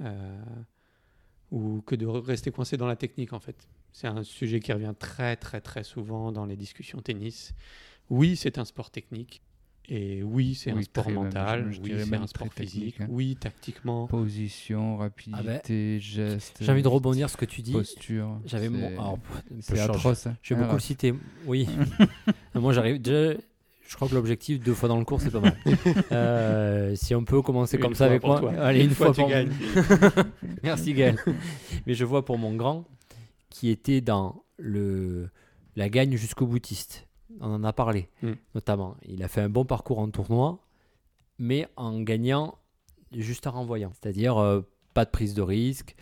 ou que de rester coincé dans la technique, en fait. C'est un sujet qui revient très, très, très souvent dans les discussions tennis. Oui, c'est un sport technique. Et oui, c'est un sport mental. Oui, c'est un sport physique. Technique, hein. Oui, tactiquement. Position, rapidité, geste. J'ai envie de rebondir sur ce que tu dis. Posture. J'avais c'est atroce. Hein. Je vais beaucoup le citer. Oui. Moi, j'arrive déjà... Je crois que l'objectif 2 fois dans le cours, c'est pas mal. Si on peut commencer comme ça avec moi. Toi. Allez, une fois tu gagnes. Merci Gaël. Mais je vois pour mon grand qui était dans la gagne jusqu'au boutiste. On en a parlé, notamment. Il a fait un bon parcours en tournoi, mais en gagnant juste en renvoyant. C'est-à-dire pas de prise de risque.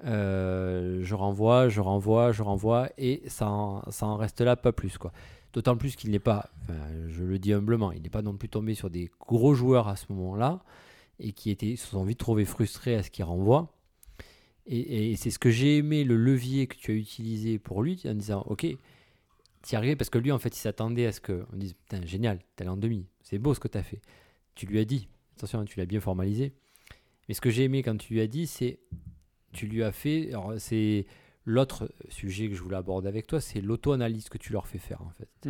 Je renvoie, et ça en reste là, pas plus, quoi. D'autant plus qu'il n'est pas, je le dis humblement, il n'est pas non plus tombé sur des gros joueurs à ce moment-là et qui se sont vite trouvés frustrés à ce qu'il renvoie. Et c'est ce que j'ai aimé, le levier que tu as utilisé pour lui, en disant, ok, t'y arrives, parce que lui, en fait, il s'attendait à ce qu'on dise, putain, génial, t'es allé en demi, c'est beau ce que t'as fait. Tu lui as dit, attention, tu l'as bien formalisé. Mais ce que j'ai aimé quand tu lui as dit, c'est, tu lui as fait, alors c'est... L'autre sujet que je voulais aborder avec toi, c'est l'auto-analyse que tu leur fais faire, en fait.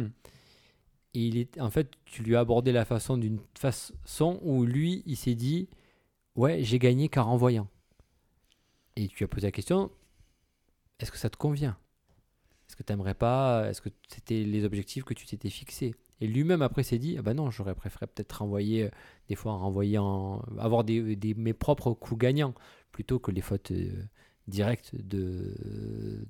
Et en fait, tu lui as abordé la façon d'une façon où lui, il s'est dit « Ouais, j'ai gagné qu'en renvoyant. » Et tu lui as posé la question « Est-ce que ça te convient ? Est-ce que tu n'aimerais pas ? Est-ce que c'était les objectifs que tu t'étais fixés ?» Et lui-même, après, s'est dit « Ah ben non, j'aurais préféré peut-être renvoyer, des fois en renvoyant, avoir mes propres coups gagnants, plutôt que les fautes... direct de l'adversaire. »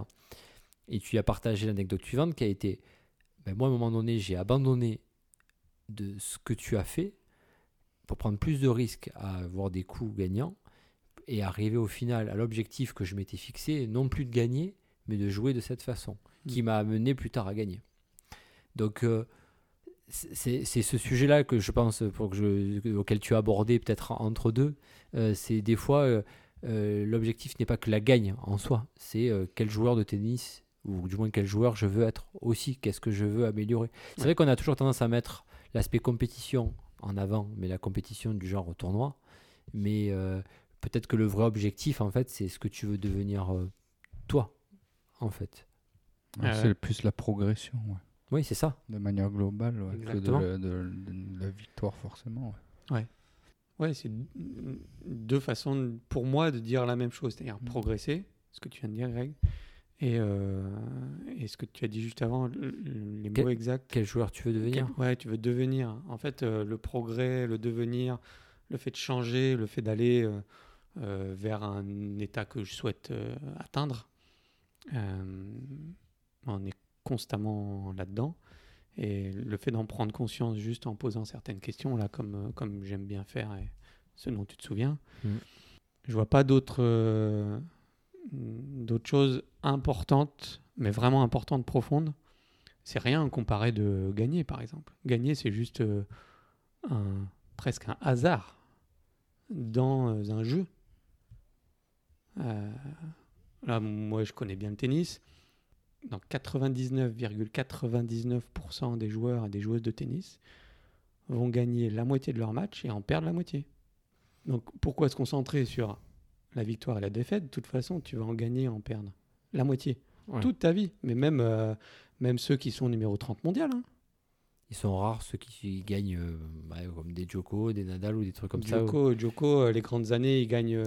Et tu as partagé l'anecdote suivante qui a été, moi à un moment donné j'ai abandonné de ce que tu as fait pour prendre plus de risques à avoir des coups gagnants et arriver au final à l'objectif que je m'étais fixé, non plus de gagner mais de jouer de cette façon, qui m'a amené plus tard à gagner. Donc c'est ce sujet-là que je pense auquel tu as abordé peut-être entre deux. C'est des fois l'objectif n'est pas que la gagne en soi, c'est quel joueur de tennis, ou du moins quel joueur je veux être aussi, qu'est-ce que je veux améliorer. C'est vrai qu'on a toujours tendance à mettre l'aspect compétition en avant, mais la compétition du genre au tournoi, mais peut-être que le vrai objectif, en fait, c'est ce que tu veux devenir toi, en fait. C'est plus la progression, ouais. Oui, c'est ça. De manière globale, que de la victoire, forcément. Ouais, c'est deux façons pour moi de dire la même chose, c'est-à-dire progresser, ce que tu viens de dire, Greg, et ce que tu as dit juste avant, les mots exacts. Quel joueur tu veux devenir ? Tu veux devenir. En fait, le progrès, le devenir, le fait de changer, le fait d'aller vers un état que je souhaite atteindre, on est constamment là-dedans. Et le fait d'en prendre conscience juste en posant certaines questions, là, comme j'aime bien faire, et ce dont tu te souviens, je vois pas d'autres choses importantes, mais vraiment importantes, profondes. C'est rien comparé de gagner, par exemple. Gagner, c'est juste presque un hasard dans un jeu. Là, moi, je connais bien le tennis. Dans 99,99% des joueurs et des joueuses de tennis vont gagner la moitié de leur match et en perdre la moitié. Donc, pourquoi se concentrer sur la victoire et la défaite? De toute façon, tu vas en gagner et en perdre la moitié. Ouais. Toute ta vie. Mais même ceux qui sont numéro 30 mondial. Hein. Ils sont rares ceux qui gagnent comme des Djoko, des Nadal ou des trucs comme ça. Djoko, les grandes années, il gagne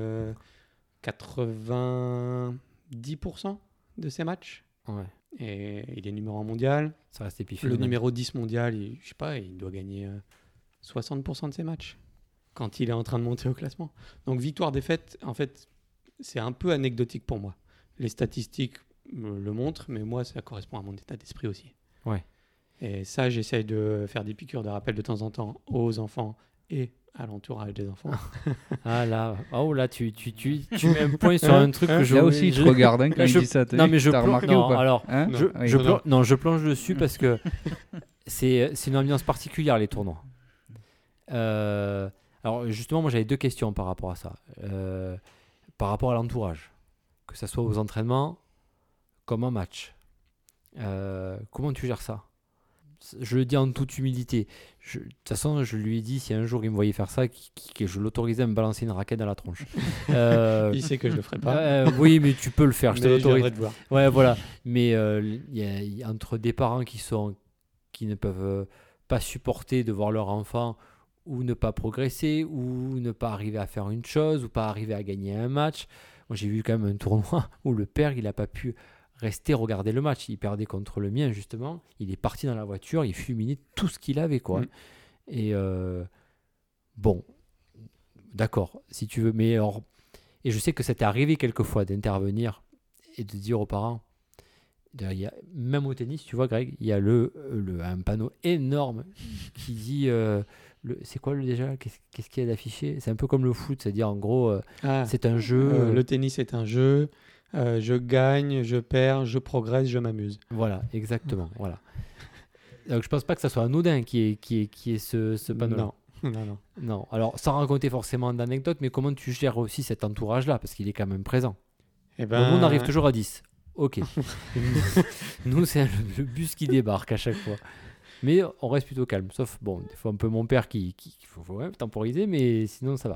90% de ses matchs. Ouais, Et il est numéro 1 mondial. ça reste Le épiphénoménal. numéro 10 mondial, je sais pas, il doit gagner 60% de ses matchs quand il est en train de monter au classement. Donc victoire-défaite, en fait, c'est un peu anecdotique pour moi. Les statistiques me le montrent, mais moi, ça correspond à mon état d'esprit aussi. Ouais. Et ça, j'essaye de faire des piqûres de rappel de temps en temps aux enfants et à l'entourage des enfants. Ah là, tu mets un point sur un truc que je... Là aussi, je regarde quand là, il dit ça. Non, mais je t'as remarqué non, ou pas alors, Hein Non. Oui. je plonge dessus parce que c'est une ambiance particulière, les tournois. Alors, justement, moi, j'avais 2 questions par rapport à ça. Par rapport à l'entourage, que ça soit aux entraînements comme en match. Comment tu gères ça? Je le dis en toute humilité. De toute façon, je lui ai dit si un jour il me voyait faire ça, que je l'autorisais à me balancer une raquette dans la tronche. Il sait que je le ferai pas. Oui, mais tu peux le faire, je te Mais l'autorise. viendrai te voir. Ouais, voilà. Mais il y a entre des parents qui ne peuvent pas supporter de voir leur enfant ou ne pas progresser ou ne pas arriver à faire une chose ou pas arriver à gagner un match. Moi, j'ai vu quand même un tournoi où le père, il n'a pas pu rester regarder le match. Il perdait contre le mien, justement. Il est parti dans la voiture, il fulminait tout ce qu'il avait, quoi. Mm. Et bon, d'accord, si tu veux. Mais alors, et je sais que ça t'est arrivé quelquefois d'intervenir et de dire aux parents, même au tennis, tu vois, Greg, il y a un panneau énorme qui dit, c'est quoi déjà? Qu'est-ce qu'il y a d'affiché? C'est un peu comme le foot, c'est-à-dire en gros, c'est un jeu. Le tennis est un jeu. Je gagne, je perds, je progresse, je m'amuse. Voilà, exactement. Voilà. Donc je pense pas que ça soit anodin qui est ce panneau. Non. Non. Alors sans raconter forcément d'anecdotes, mais comment tu gères aussi cet entourage-là, parce qu'il est quand même présent. Eh Donc, on arrive toujours à 10. Ok. Nous, c'est le bus qui débarque à chaque fois. Mais on reste plutôt calme. Sauf, bon, des fois un peu mon père qui faut quand même temporiser, mais sinon ça va.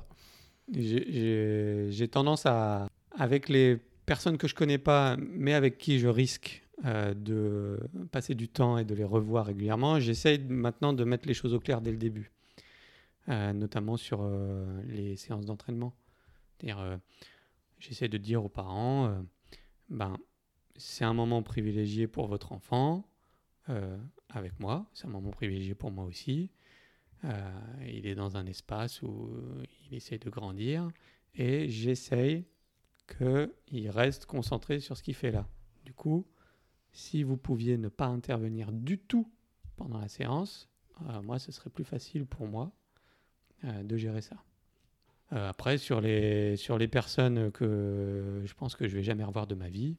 J'ai tendance à, avec les personnes que je connais pas, mais avec qui je risque de passer du temps et de les revoir régulièrement, j'essaye maintenant de mettre les choses au clair dès le début, notamment sur les séances d'entraînement. C'est-à-dire, j'essaie de dire aux parents, c'est un moment privilégié pour votre enfant, avec moi, c'est un moment privilégié pour moi aussi. Il est dans un espace où il essaie de grandir et j'essaye qu'il reste concentré sur ce qu'il fait là. Du coup, si vous pouviez ne pas intervenir du tout pendant la séance, moi, ce serait plus facile pour moi de gérer ça. Après, sur les personnes que je pense que je vais jamais revoir de ma vie,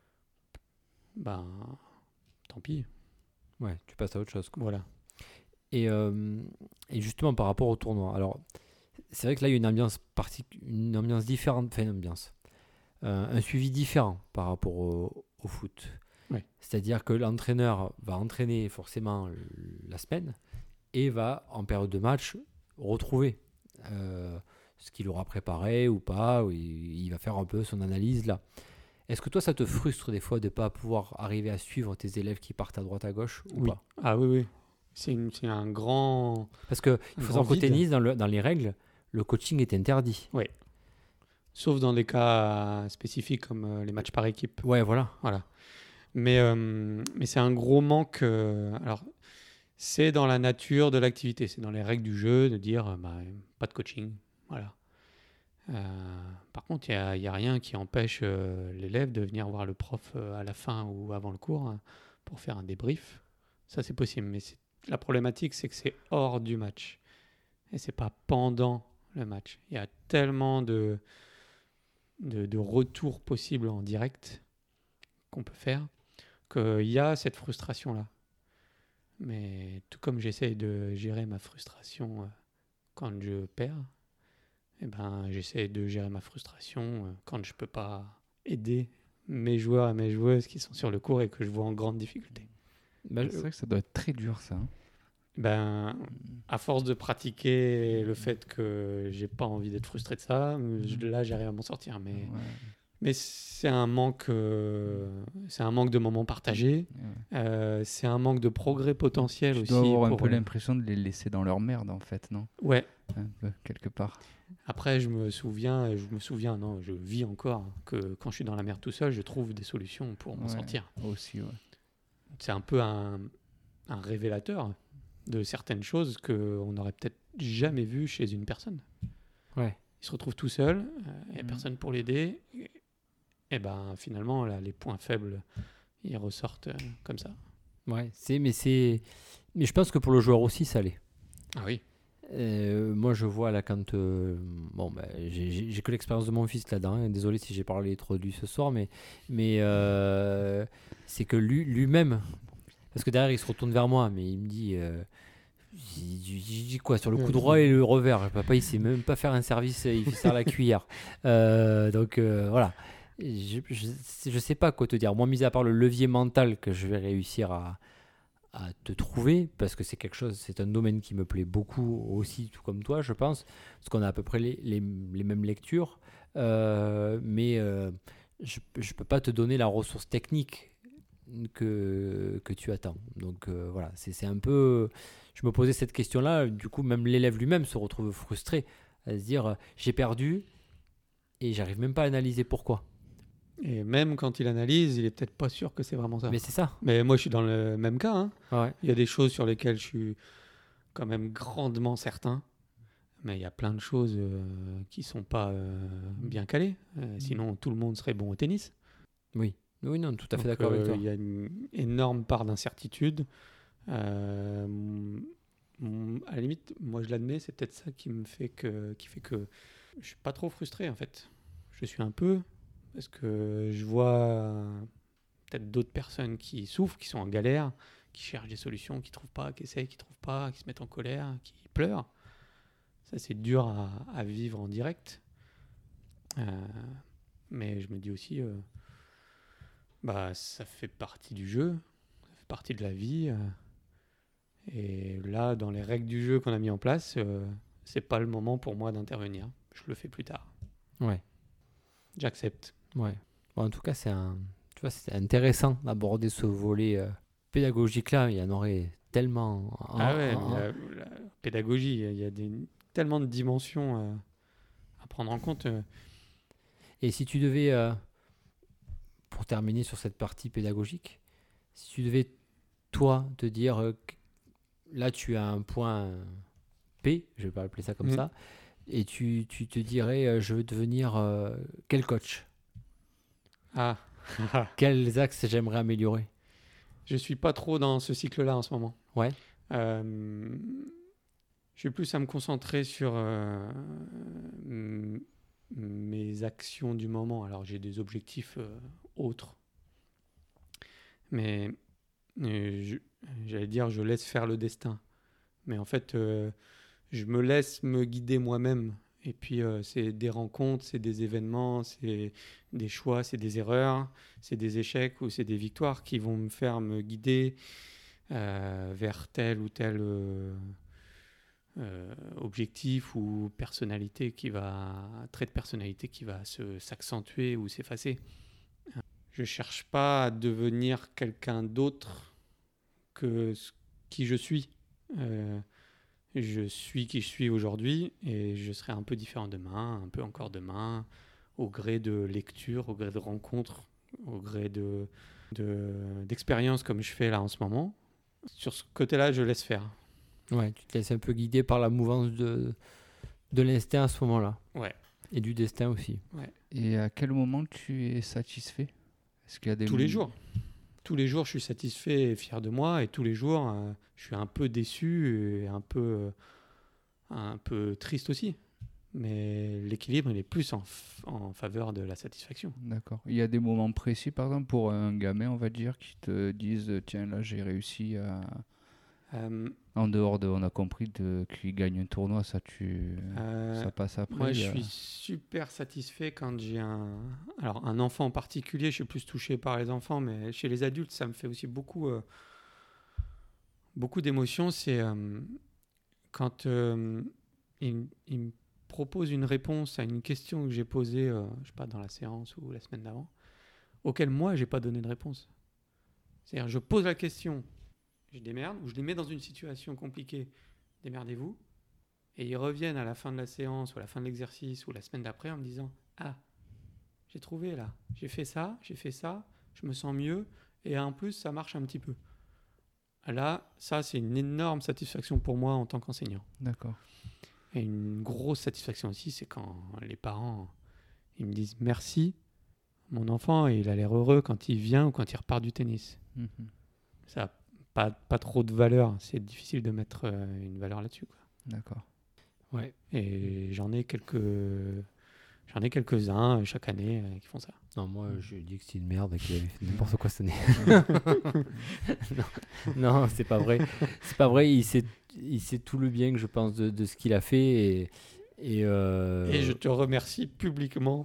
tant pis. Ouais, tu passes à autre chose, quoi. Voilà. Et justement, par rapport au tournoi, alors, c'est vrai que là, il y a une ambiance différente, enfin, un suivi différent par rapport au foot. Ouais. C'est-à-dire que l'entraîneur va entraîner forcément la semaine et va, en période de match, retrouver ce qu'il aura préparé ou pas, ou il va faire un peu son analyse là. Est-ce que toi, ça te frustre des fois de ne pas pouvoir arriver à suivre tes élèves qui partent à droite à gauche ou Oui. pas? Ah oui. C'est un grand... Parce qu'il faut savoir qu'au vide. tennis, dans les règles, le coaching est interdit. Oui. Sauf dans des cas spécifiques comme les matchs par équipe. Ouais, voilà. Mais c'est un gros manque. Alors, c'est dans la nature de l'activité, c'est dans les règles du jeu de dire pas de coaching. Voilà. Par contre, il n'y a rien qui empêche l'élève de venir voir le prof à la fin ou avant le cours pour faire un débrief. Ça, c'est possible. Mais la problématique, c'est que c'est hors du match. Et c'est pas pendant le match. Il y a tellement de retours possibles en direct qu'on peut faire qu'il y a cette frustration-là. Mais tout comme j'essaye de gérer ma frustration quand je perds, j'essaie de gérer ma frustration quand je peux pas aider mes joueurs et mes joueuses qui sont sur le court et que je vois en grande difficulté. Bah, C'est vrai que ça doit être très dur, ça. Hein. Ben, à force de pratiquer le fait que j'ai pas envie d'être frustré de ça, là j'arrive à m'en sortir. Mais c'est un manque de moments partagés. Ouais. C'est un manque de progrès potentiel Tu aussi. dois avoir un pour, peu l'impression de les laisser dans leur merde, en fait, non? Ouais. Un peu, quelque part. Après, je me souviens, non, je vis encore que quand je suis dans la merde tout seul, je trouve des solutions pour m'en Ouais, sortir. Aussi, ouais. C'est un peu un révélateur de certaines choses qu'on n'aurait peut-être jamais vues chez une personne. Ouais. Il se retrouve tout seul, il n'y a personne pour l'aider. Et ben finalement, là, les points faibles, ils ressortent comme ça. Ouais, mais je pense que pour le joueur aussi, ça l'est. Ah oui. Moi, je vois là quand j'ai que l'expérience de mon fils là-dedans. Hein. Désolé si j'ai parlé trop de lui ce soir, mais c'est que lui-même, parce que derrière il se retourne vers moi, mais il me dit, je dis quoi sur le coup droit et le revers. Papa, il sait même pas faire un service, il fait ça à la cuillère. Donc voilà. Je sais pas quoi te dire. Moi, mis à part le levier mental que je vais réussir à te trouver, parce que c'est un domaine qui me plaît beaucoup aussi, tout comme toi, je pense, parce qu'on a à peu près les mêmes lectures, mais je peux pas te donner la ressource technique que tu attends. Donc voilà, c'est un peu... Je me posais cette question-là, du coup, même l'élève lui-même se retrouve frustré, à se dire, j'ai perdu, et j'arrive même pas à analyser pourquoi. Et même quand il analyse, il est peut-être pas sûr que c'est vraiment ça. Mais c'est ça. Mais moi, je suis dans le même cas. Hein. Ouais. Il y a des choses sur lesquelles je suis quand même grandement certain. Mais il y a plein de choses qui sont pas bien calées. Sinon, tout le monde serait bon au tennis. Oui, non, tout à fait Donc, d'accord avec toi. Il y a une énorme part d'incertitude. À la limite, moi je l'admets, c'est peut-être ça qui fait que je suis pas trop frustré en fait. Je suis un peu, parce que je vois peut-être d'autres personnes qui souffrent, qui sont en galère, qui cherchent des solutions, qui trouvent pas, qui essayent, qui trouvent pas, qui se mettent en colère, qui pleurent. Ça c'est dur à vivre en direct. Mais je me dis aussi, ça fait partie du jeu, ça fait partie de la vie. Et là, dans les règles du jeu qu'on a mis en place, c'est pas le moment pour moi d'intervenir. Je le fais plus tard. Ouais. J'accepte. Ouais. Bon, en tout cas, c'est intéressant d'aborder ce volet pédagogique-là. Il y en aurait tellement. La pédagogie, il y a tellement de dimensions à prendre en compte. Et si tu devais, pour terminer sur cette partie pédagogique, si tu devais, toi, te dire, là, tu as un point P, je vais pas appeler ça comme ça, et tu te dirais, je veux devenir quel coach? Quels axes j'aimerais améliorer? Je suis pas trop dans ce cycle-là en ce moment. Ouais. Je suis plus à me concentrer sur mes actions du moment. Alors j'ai des objectifs autres, mais j'allais dire je laisse faire le destin. Mais en fait, je me laisse me guider moi-même. Et puis, c'est des rencontres, c'est des événements, c'est des choix, c'est des erreurs, c'est des échecs ou c'est des victoires qui vont me faire me guider vers tel ou tel objectif ou personnalité trait de personnalité qui va s'accentuer ou s'effacer. Je cherche pas à devenir quelqu'un d'autre que qui je suis. Je suis qui je suis aujourd'hui et je serai un peu différent demain, un peu encore demain, au gré de lecture, au gré de rencontres, au gré d'expériences comme je fais là en ce moment. Sur ce côté-là, je laisse faire. Ouais, tu te laisses un peu guider par la mouvance de l'instinct à ce moment-là. Ouais. Et du destin aussi. Ouais. Et à quel moment tu es satisfait? Est-ce qu'il y a des Tous les jours. Tous les jours, je suis satisfait et fier de moi. Et tous les jours, je suis un peu déçu et un peu triste aussi. Mais l'équilibre, il est plus en faveur de la satisfaction. D'accord. Il y a des moments précis, par exemple, pour un gamin, on va dire, qui te disent tiens, là, j'ai réussi En dehors de, on a compris qu'il gagne un tournoi, ça passe après. Moi, je suis super satisfait quand j'ai un enfant en particulier. Je suis plus touché par les enfants, mais chez les adultes, ça me fait aussi beaucoup d'émotions. C'est quand il me propose une réponse à une question que j'ai posée, je sais pas, dans la séance ou la semaine d'avant, auquel moi, j'ai pas donné de réponse. C'est-à-dire, je pose la question, je démerde, ou je les mets dans une situation compliquée, démerdez-vous, et ils reviennent à la fin de la séance, ou à la fin de l'exercice, ou la semaine d'après, en me disant, ah, j'ai trouvé là, j'ai fait ça, je me sens mieux, et en plus, ça marche un petit peu. Là, ça, c'est une énorme satisfaction pour moi en tant qu'enseignant. D'accord. Et une grosse satisfaction aussi, c'est quand les parents, ils me disent, merci, mon enfant, il a l'air heureux quand il vient ou quand il repart du tennis. Ça n'a pas trop de valeur. C'est difficile de mettre une valeur là-dessus, quoi. D'accord. Ouais. Et j'en ai quelques-uns chaque année qui font ça. Non, moi, je dis que c'est une merde, qu'il avait fait n'importe quoi cette année. non, c'est pas vrai. C'est pas vrai. Il sait tout le bien que je pense de ce qu'il a fait. Et je te remercie publiquement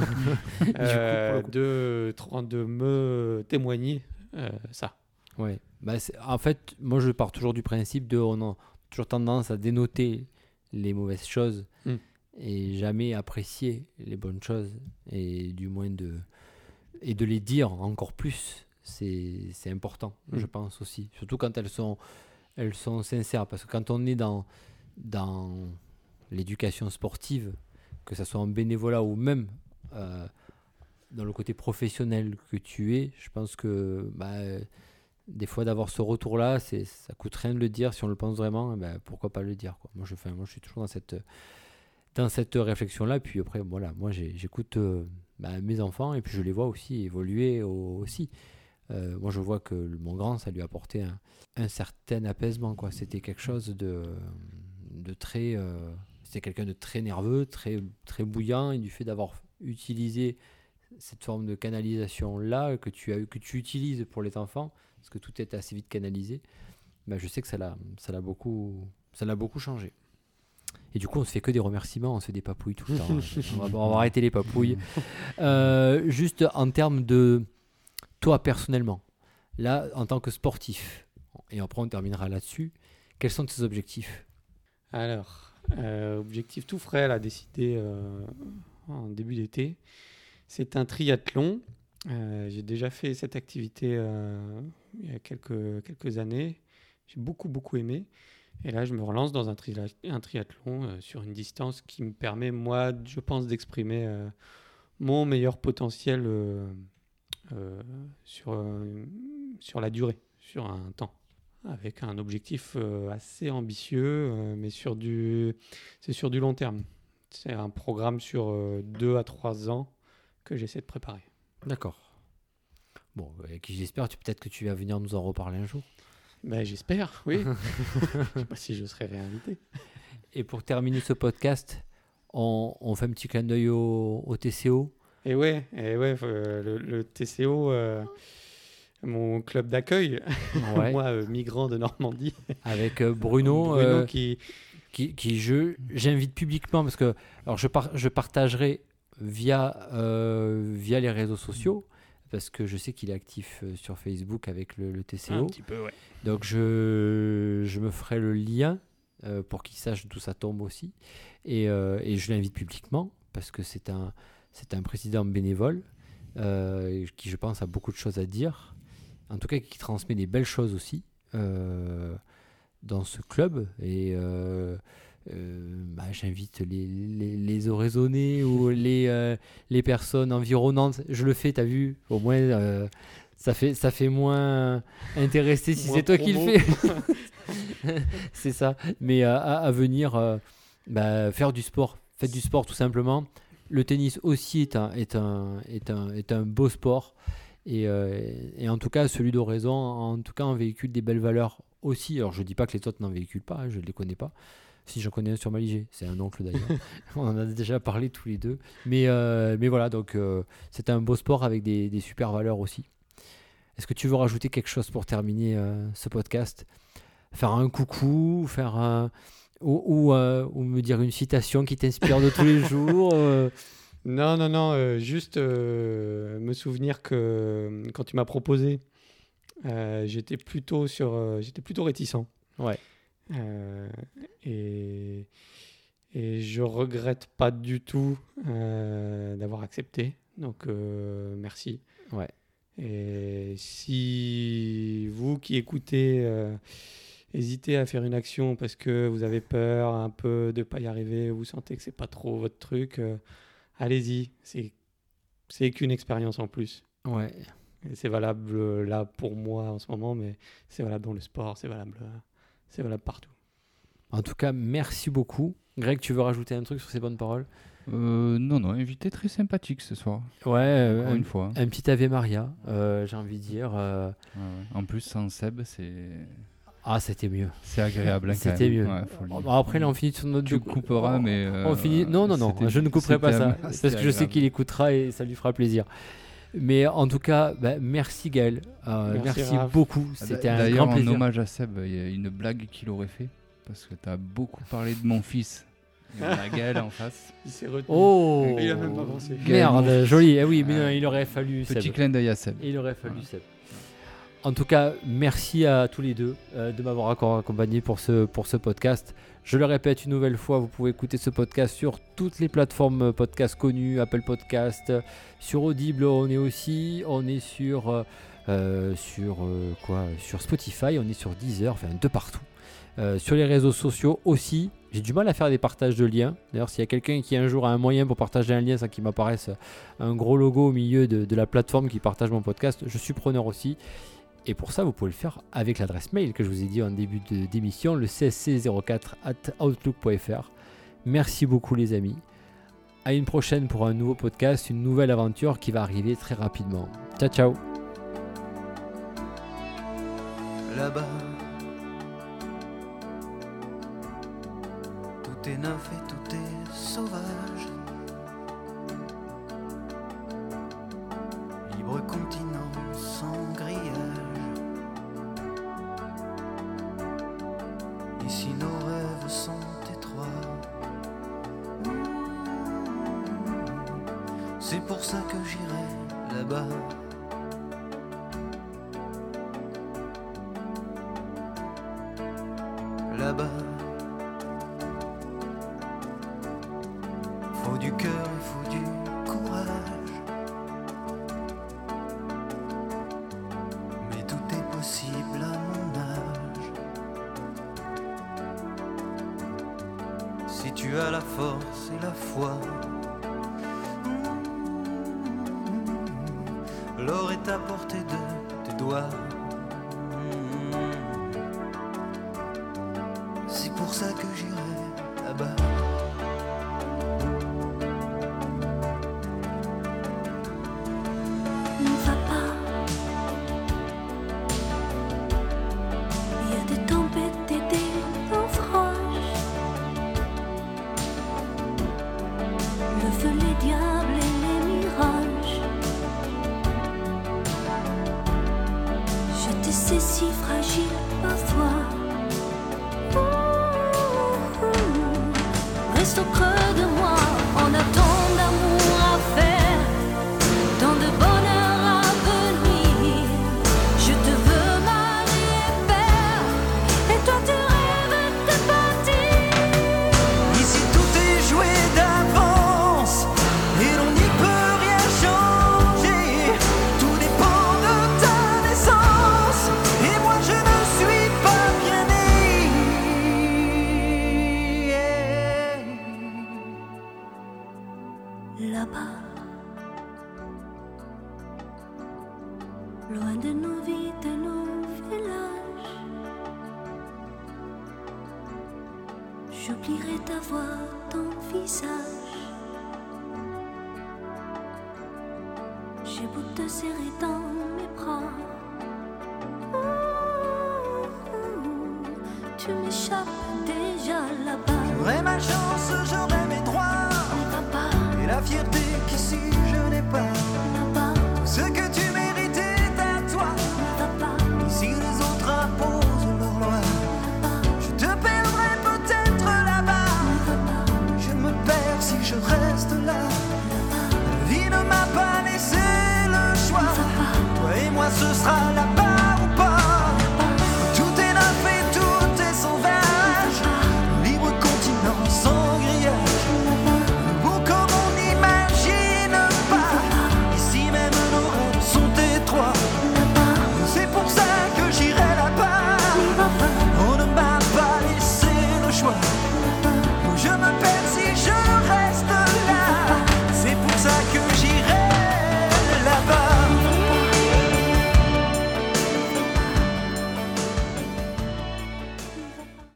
de me témoigner ça. Ouais. En fait, moi, je pars toujours du principe on a toujours tendance à dénoter les mauvaises choses et jamais apprécier les bonnes choses, et du moins de les dire encore plus. C'est important, je pense aussi. Surtout quand elles sont sincères. Parce que quand on est dans l'éducation sportive, que ce soit en bénévolat ou même dans le côté professionnel que tu es, je pense que des fois d'avoir ce retour-là, ça coûte rien de le dire. Si on le pense vraiment, pourquoi pas le dire, quoi. Moi, je suis toujours dans cette réflexion-là. Puis après, voilà, moi j'écoute mes enfants, et puis je les vois aussi évoluer aussi. Moi, je vois que mon grand, ça lui a apporté un certain apaisement, quoi. C'était quelque chose de très... c'était quelqu'un de très nerveux, très, très bouillant, et du fait d'avoir utilisé cette forme de canalisation-là que tu utilises pour les enfants, parce que tout est assez vite canalisé, je sais que ça l'a beaucoup changé. Et du coup, on se fait que des remerciements, on se fait des papouilles tout le temps. On va arrêter les papouilles. Juste en termes de toi personnellement, là, en tant que sportif, et après on terminera là-dessus, quels sont tes objectifs ? Alors, objectif tout frais, là, décidé en début d'été, c'est un triathlon. J'ai déjà fait cette activité il y a quelques années. J'ai beaucoup aimé. Et là, je me relance dans un triathlon sur une distance qui me permet, moi, je pense, d'exprimer mon meilleur potentiel sur la durée, sur un temps, avec un objectif assez ambitieux, mais c'est sur du long terme. C'est un programme sur 2 à 3 ans que j'essaie de préparer. D'accord. Bon, qui j'espère, peut-être que tu vas venir nous en reparler un jour. J'espère, oui. Je ne sais pas si je serai réinvité. Et pour terminer ce podcast, on fait un petit clin d'œil au TCO. Et ouais, le TCO, mon club d'accueil, Ouais. moi, migrant de Normandie. Avec Bruno qui j'invite publiquement, parce que alors je partagerai via les réseaux sociaux, parce que je sais qu'il est actif sur Facebook avec le TCO. Un petit peu, ouais. Donc je me ferai le lien pour qu'il sache d'où ça tombe aussi, et je l'invite publiquement parce que c'est un président bénévole qui, je pense, a beaucoup de choses à dire, en tout cas qui transmet des belles choses aussi dans ce club, et j'invite les oraisonnés ou les personnes environnantes. Je le fais, t'as vu, au moins ça fait moins intéressé si c'est toi qui le fais. C'est ça. Mais à venir faire du sport. Faites du sport tout simplement. Le tennis aussi est un beau sport. Et en tout cas, celui d'Oraison, en tout cas, on véhicule des belles valeurs aussi. Alors, je ne dis pas que les autres n'en véhiculent pas, je ne les connais pas. Si, j'en connais un sur Maligé, c'est un oncle d'ailleurs. On en a déjà parlé tous les deux. Mais voilà, donc c'est un beau sport avec des super valeurs aussi. Est-ce que tu veux rajouter quelque chose pour terminer ce podcast ? faire un coucou, ou me dire une citation qui t'inspire de tous les jours. Non, juste me souvenir que quand tu m'as proposé, j'étais plutôt réticent. Ouais. Et je regrette pas du tout d'avoir accepté. Donc merci. Ouais. Et si vous qui écoutez hésitez à faire une action parce que vous avez peur un peu de pas y arriver, vous sentez que c'est pas trop votre truc, allez-y. C'est qu'une expérience en plus. Ouais. Et c'est valable là pour moi en ce moment, mais c'est valable dans le sport, c'est valable partout. En tout cas, merci beaucoup. Greg, tu veux rajouter un truc sur ces bonnes paroles? Non, invité très sympathique ce soir. Ouais, Encore une fois. un petit Ave Maria, j'ai envie de dire. Ouais. En plus, sans Seb, C'était mieux. c'est agréable. Hein, quand C'était même. mieux. Ouais, faut le dire. Bon, après, là, on finit sur notre... Tu couperas, mais... On finit... Non, je ne couperai pas ça. Parce que je sais qu'il écoutera et ça lui fera plaisir. Mais en tout cas, merci Gaël. Merci beaucoup. C'était un D'ailleurs, grand plaisir. en hommage à Seb, il y a une blague qu'il aurait fait. Parce que tu as beaucoup parlé de mon fils. Et on a Gaël en face. Il s'est retenu. Oh, il a même pas pensé. Merde, joli. Oui, mais non, il aurait fallu Petit Seb. clin d'œil à Seb. Il aurait fallu Seb. En tout cas, merci à tous les deux de m'avoir accompagné pour ce podcast. Je le répète une nouvelle fois, vous pouvez écouter ce podcast sur toutes les plateformes podcast connues, Apple Podcast, sur Audible, on est sur Spotify, on est sur Deezer, enfin de partout. Sur les réseaux sociaux aussi, j'ai du mal à faire des partages de liens. D'ailleurs, s'il y a quelqu'un qui un jour a un moyen pour partager un lien sans qu'il m'apparaisse un gros logo au milieu de la plateforme qui partage mon podcast, je suis preneur aussi. Et pour ça, vous pouvez le faire avec l'adresse mail que je vous ai dit en début d'émission, le csc04@outlook.fr. Merci beaucoup les amis. À une prochaine pour un nouveau podcast, une nouvelle aventure qui va arriver très rapidement. Ciao, ciao. Là-bas, tout est neuf et tout est sauvage. Libre continent sans grillage. Ici nos rêves sont étroits. C'est pour ça que j'irai là-bas. Là-bas, faut du cœur et faut du courage. Mais tout est possible à mon âge. Si tu as la force et la foi, l'or est à portée de tes doigts. C'est pour ça que j'irai là-bas. Ne va pas. Il y a des tempêtes et des naufrages. Le feu, les diables et les mirages. Je te sais si fragile parfois. Reste au creux de moi, on a tant d'amour à faire, tant de bonheur à venir. Je te veux mari et père, et toi tu rêves de partir. Ici tout est joué d'avance, et l'on n'y peut rien changer. Tout dépend de ta naissance, et moi je ne suis pas bien né. Là-bas, loin de nos vies, de nos villages, j'oublierai ta voix, ton visage. J'ai beau te serrer dans mes bras, tu m'échappes déjà là-bas. J'aurais ma chance, j'aurais mes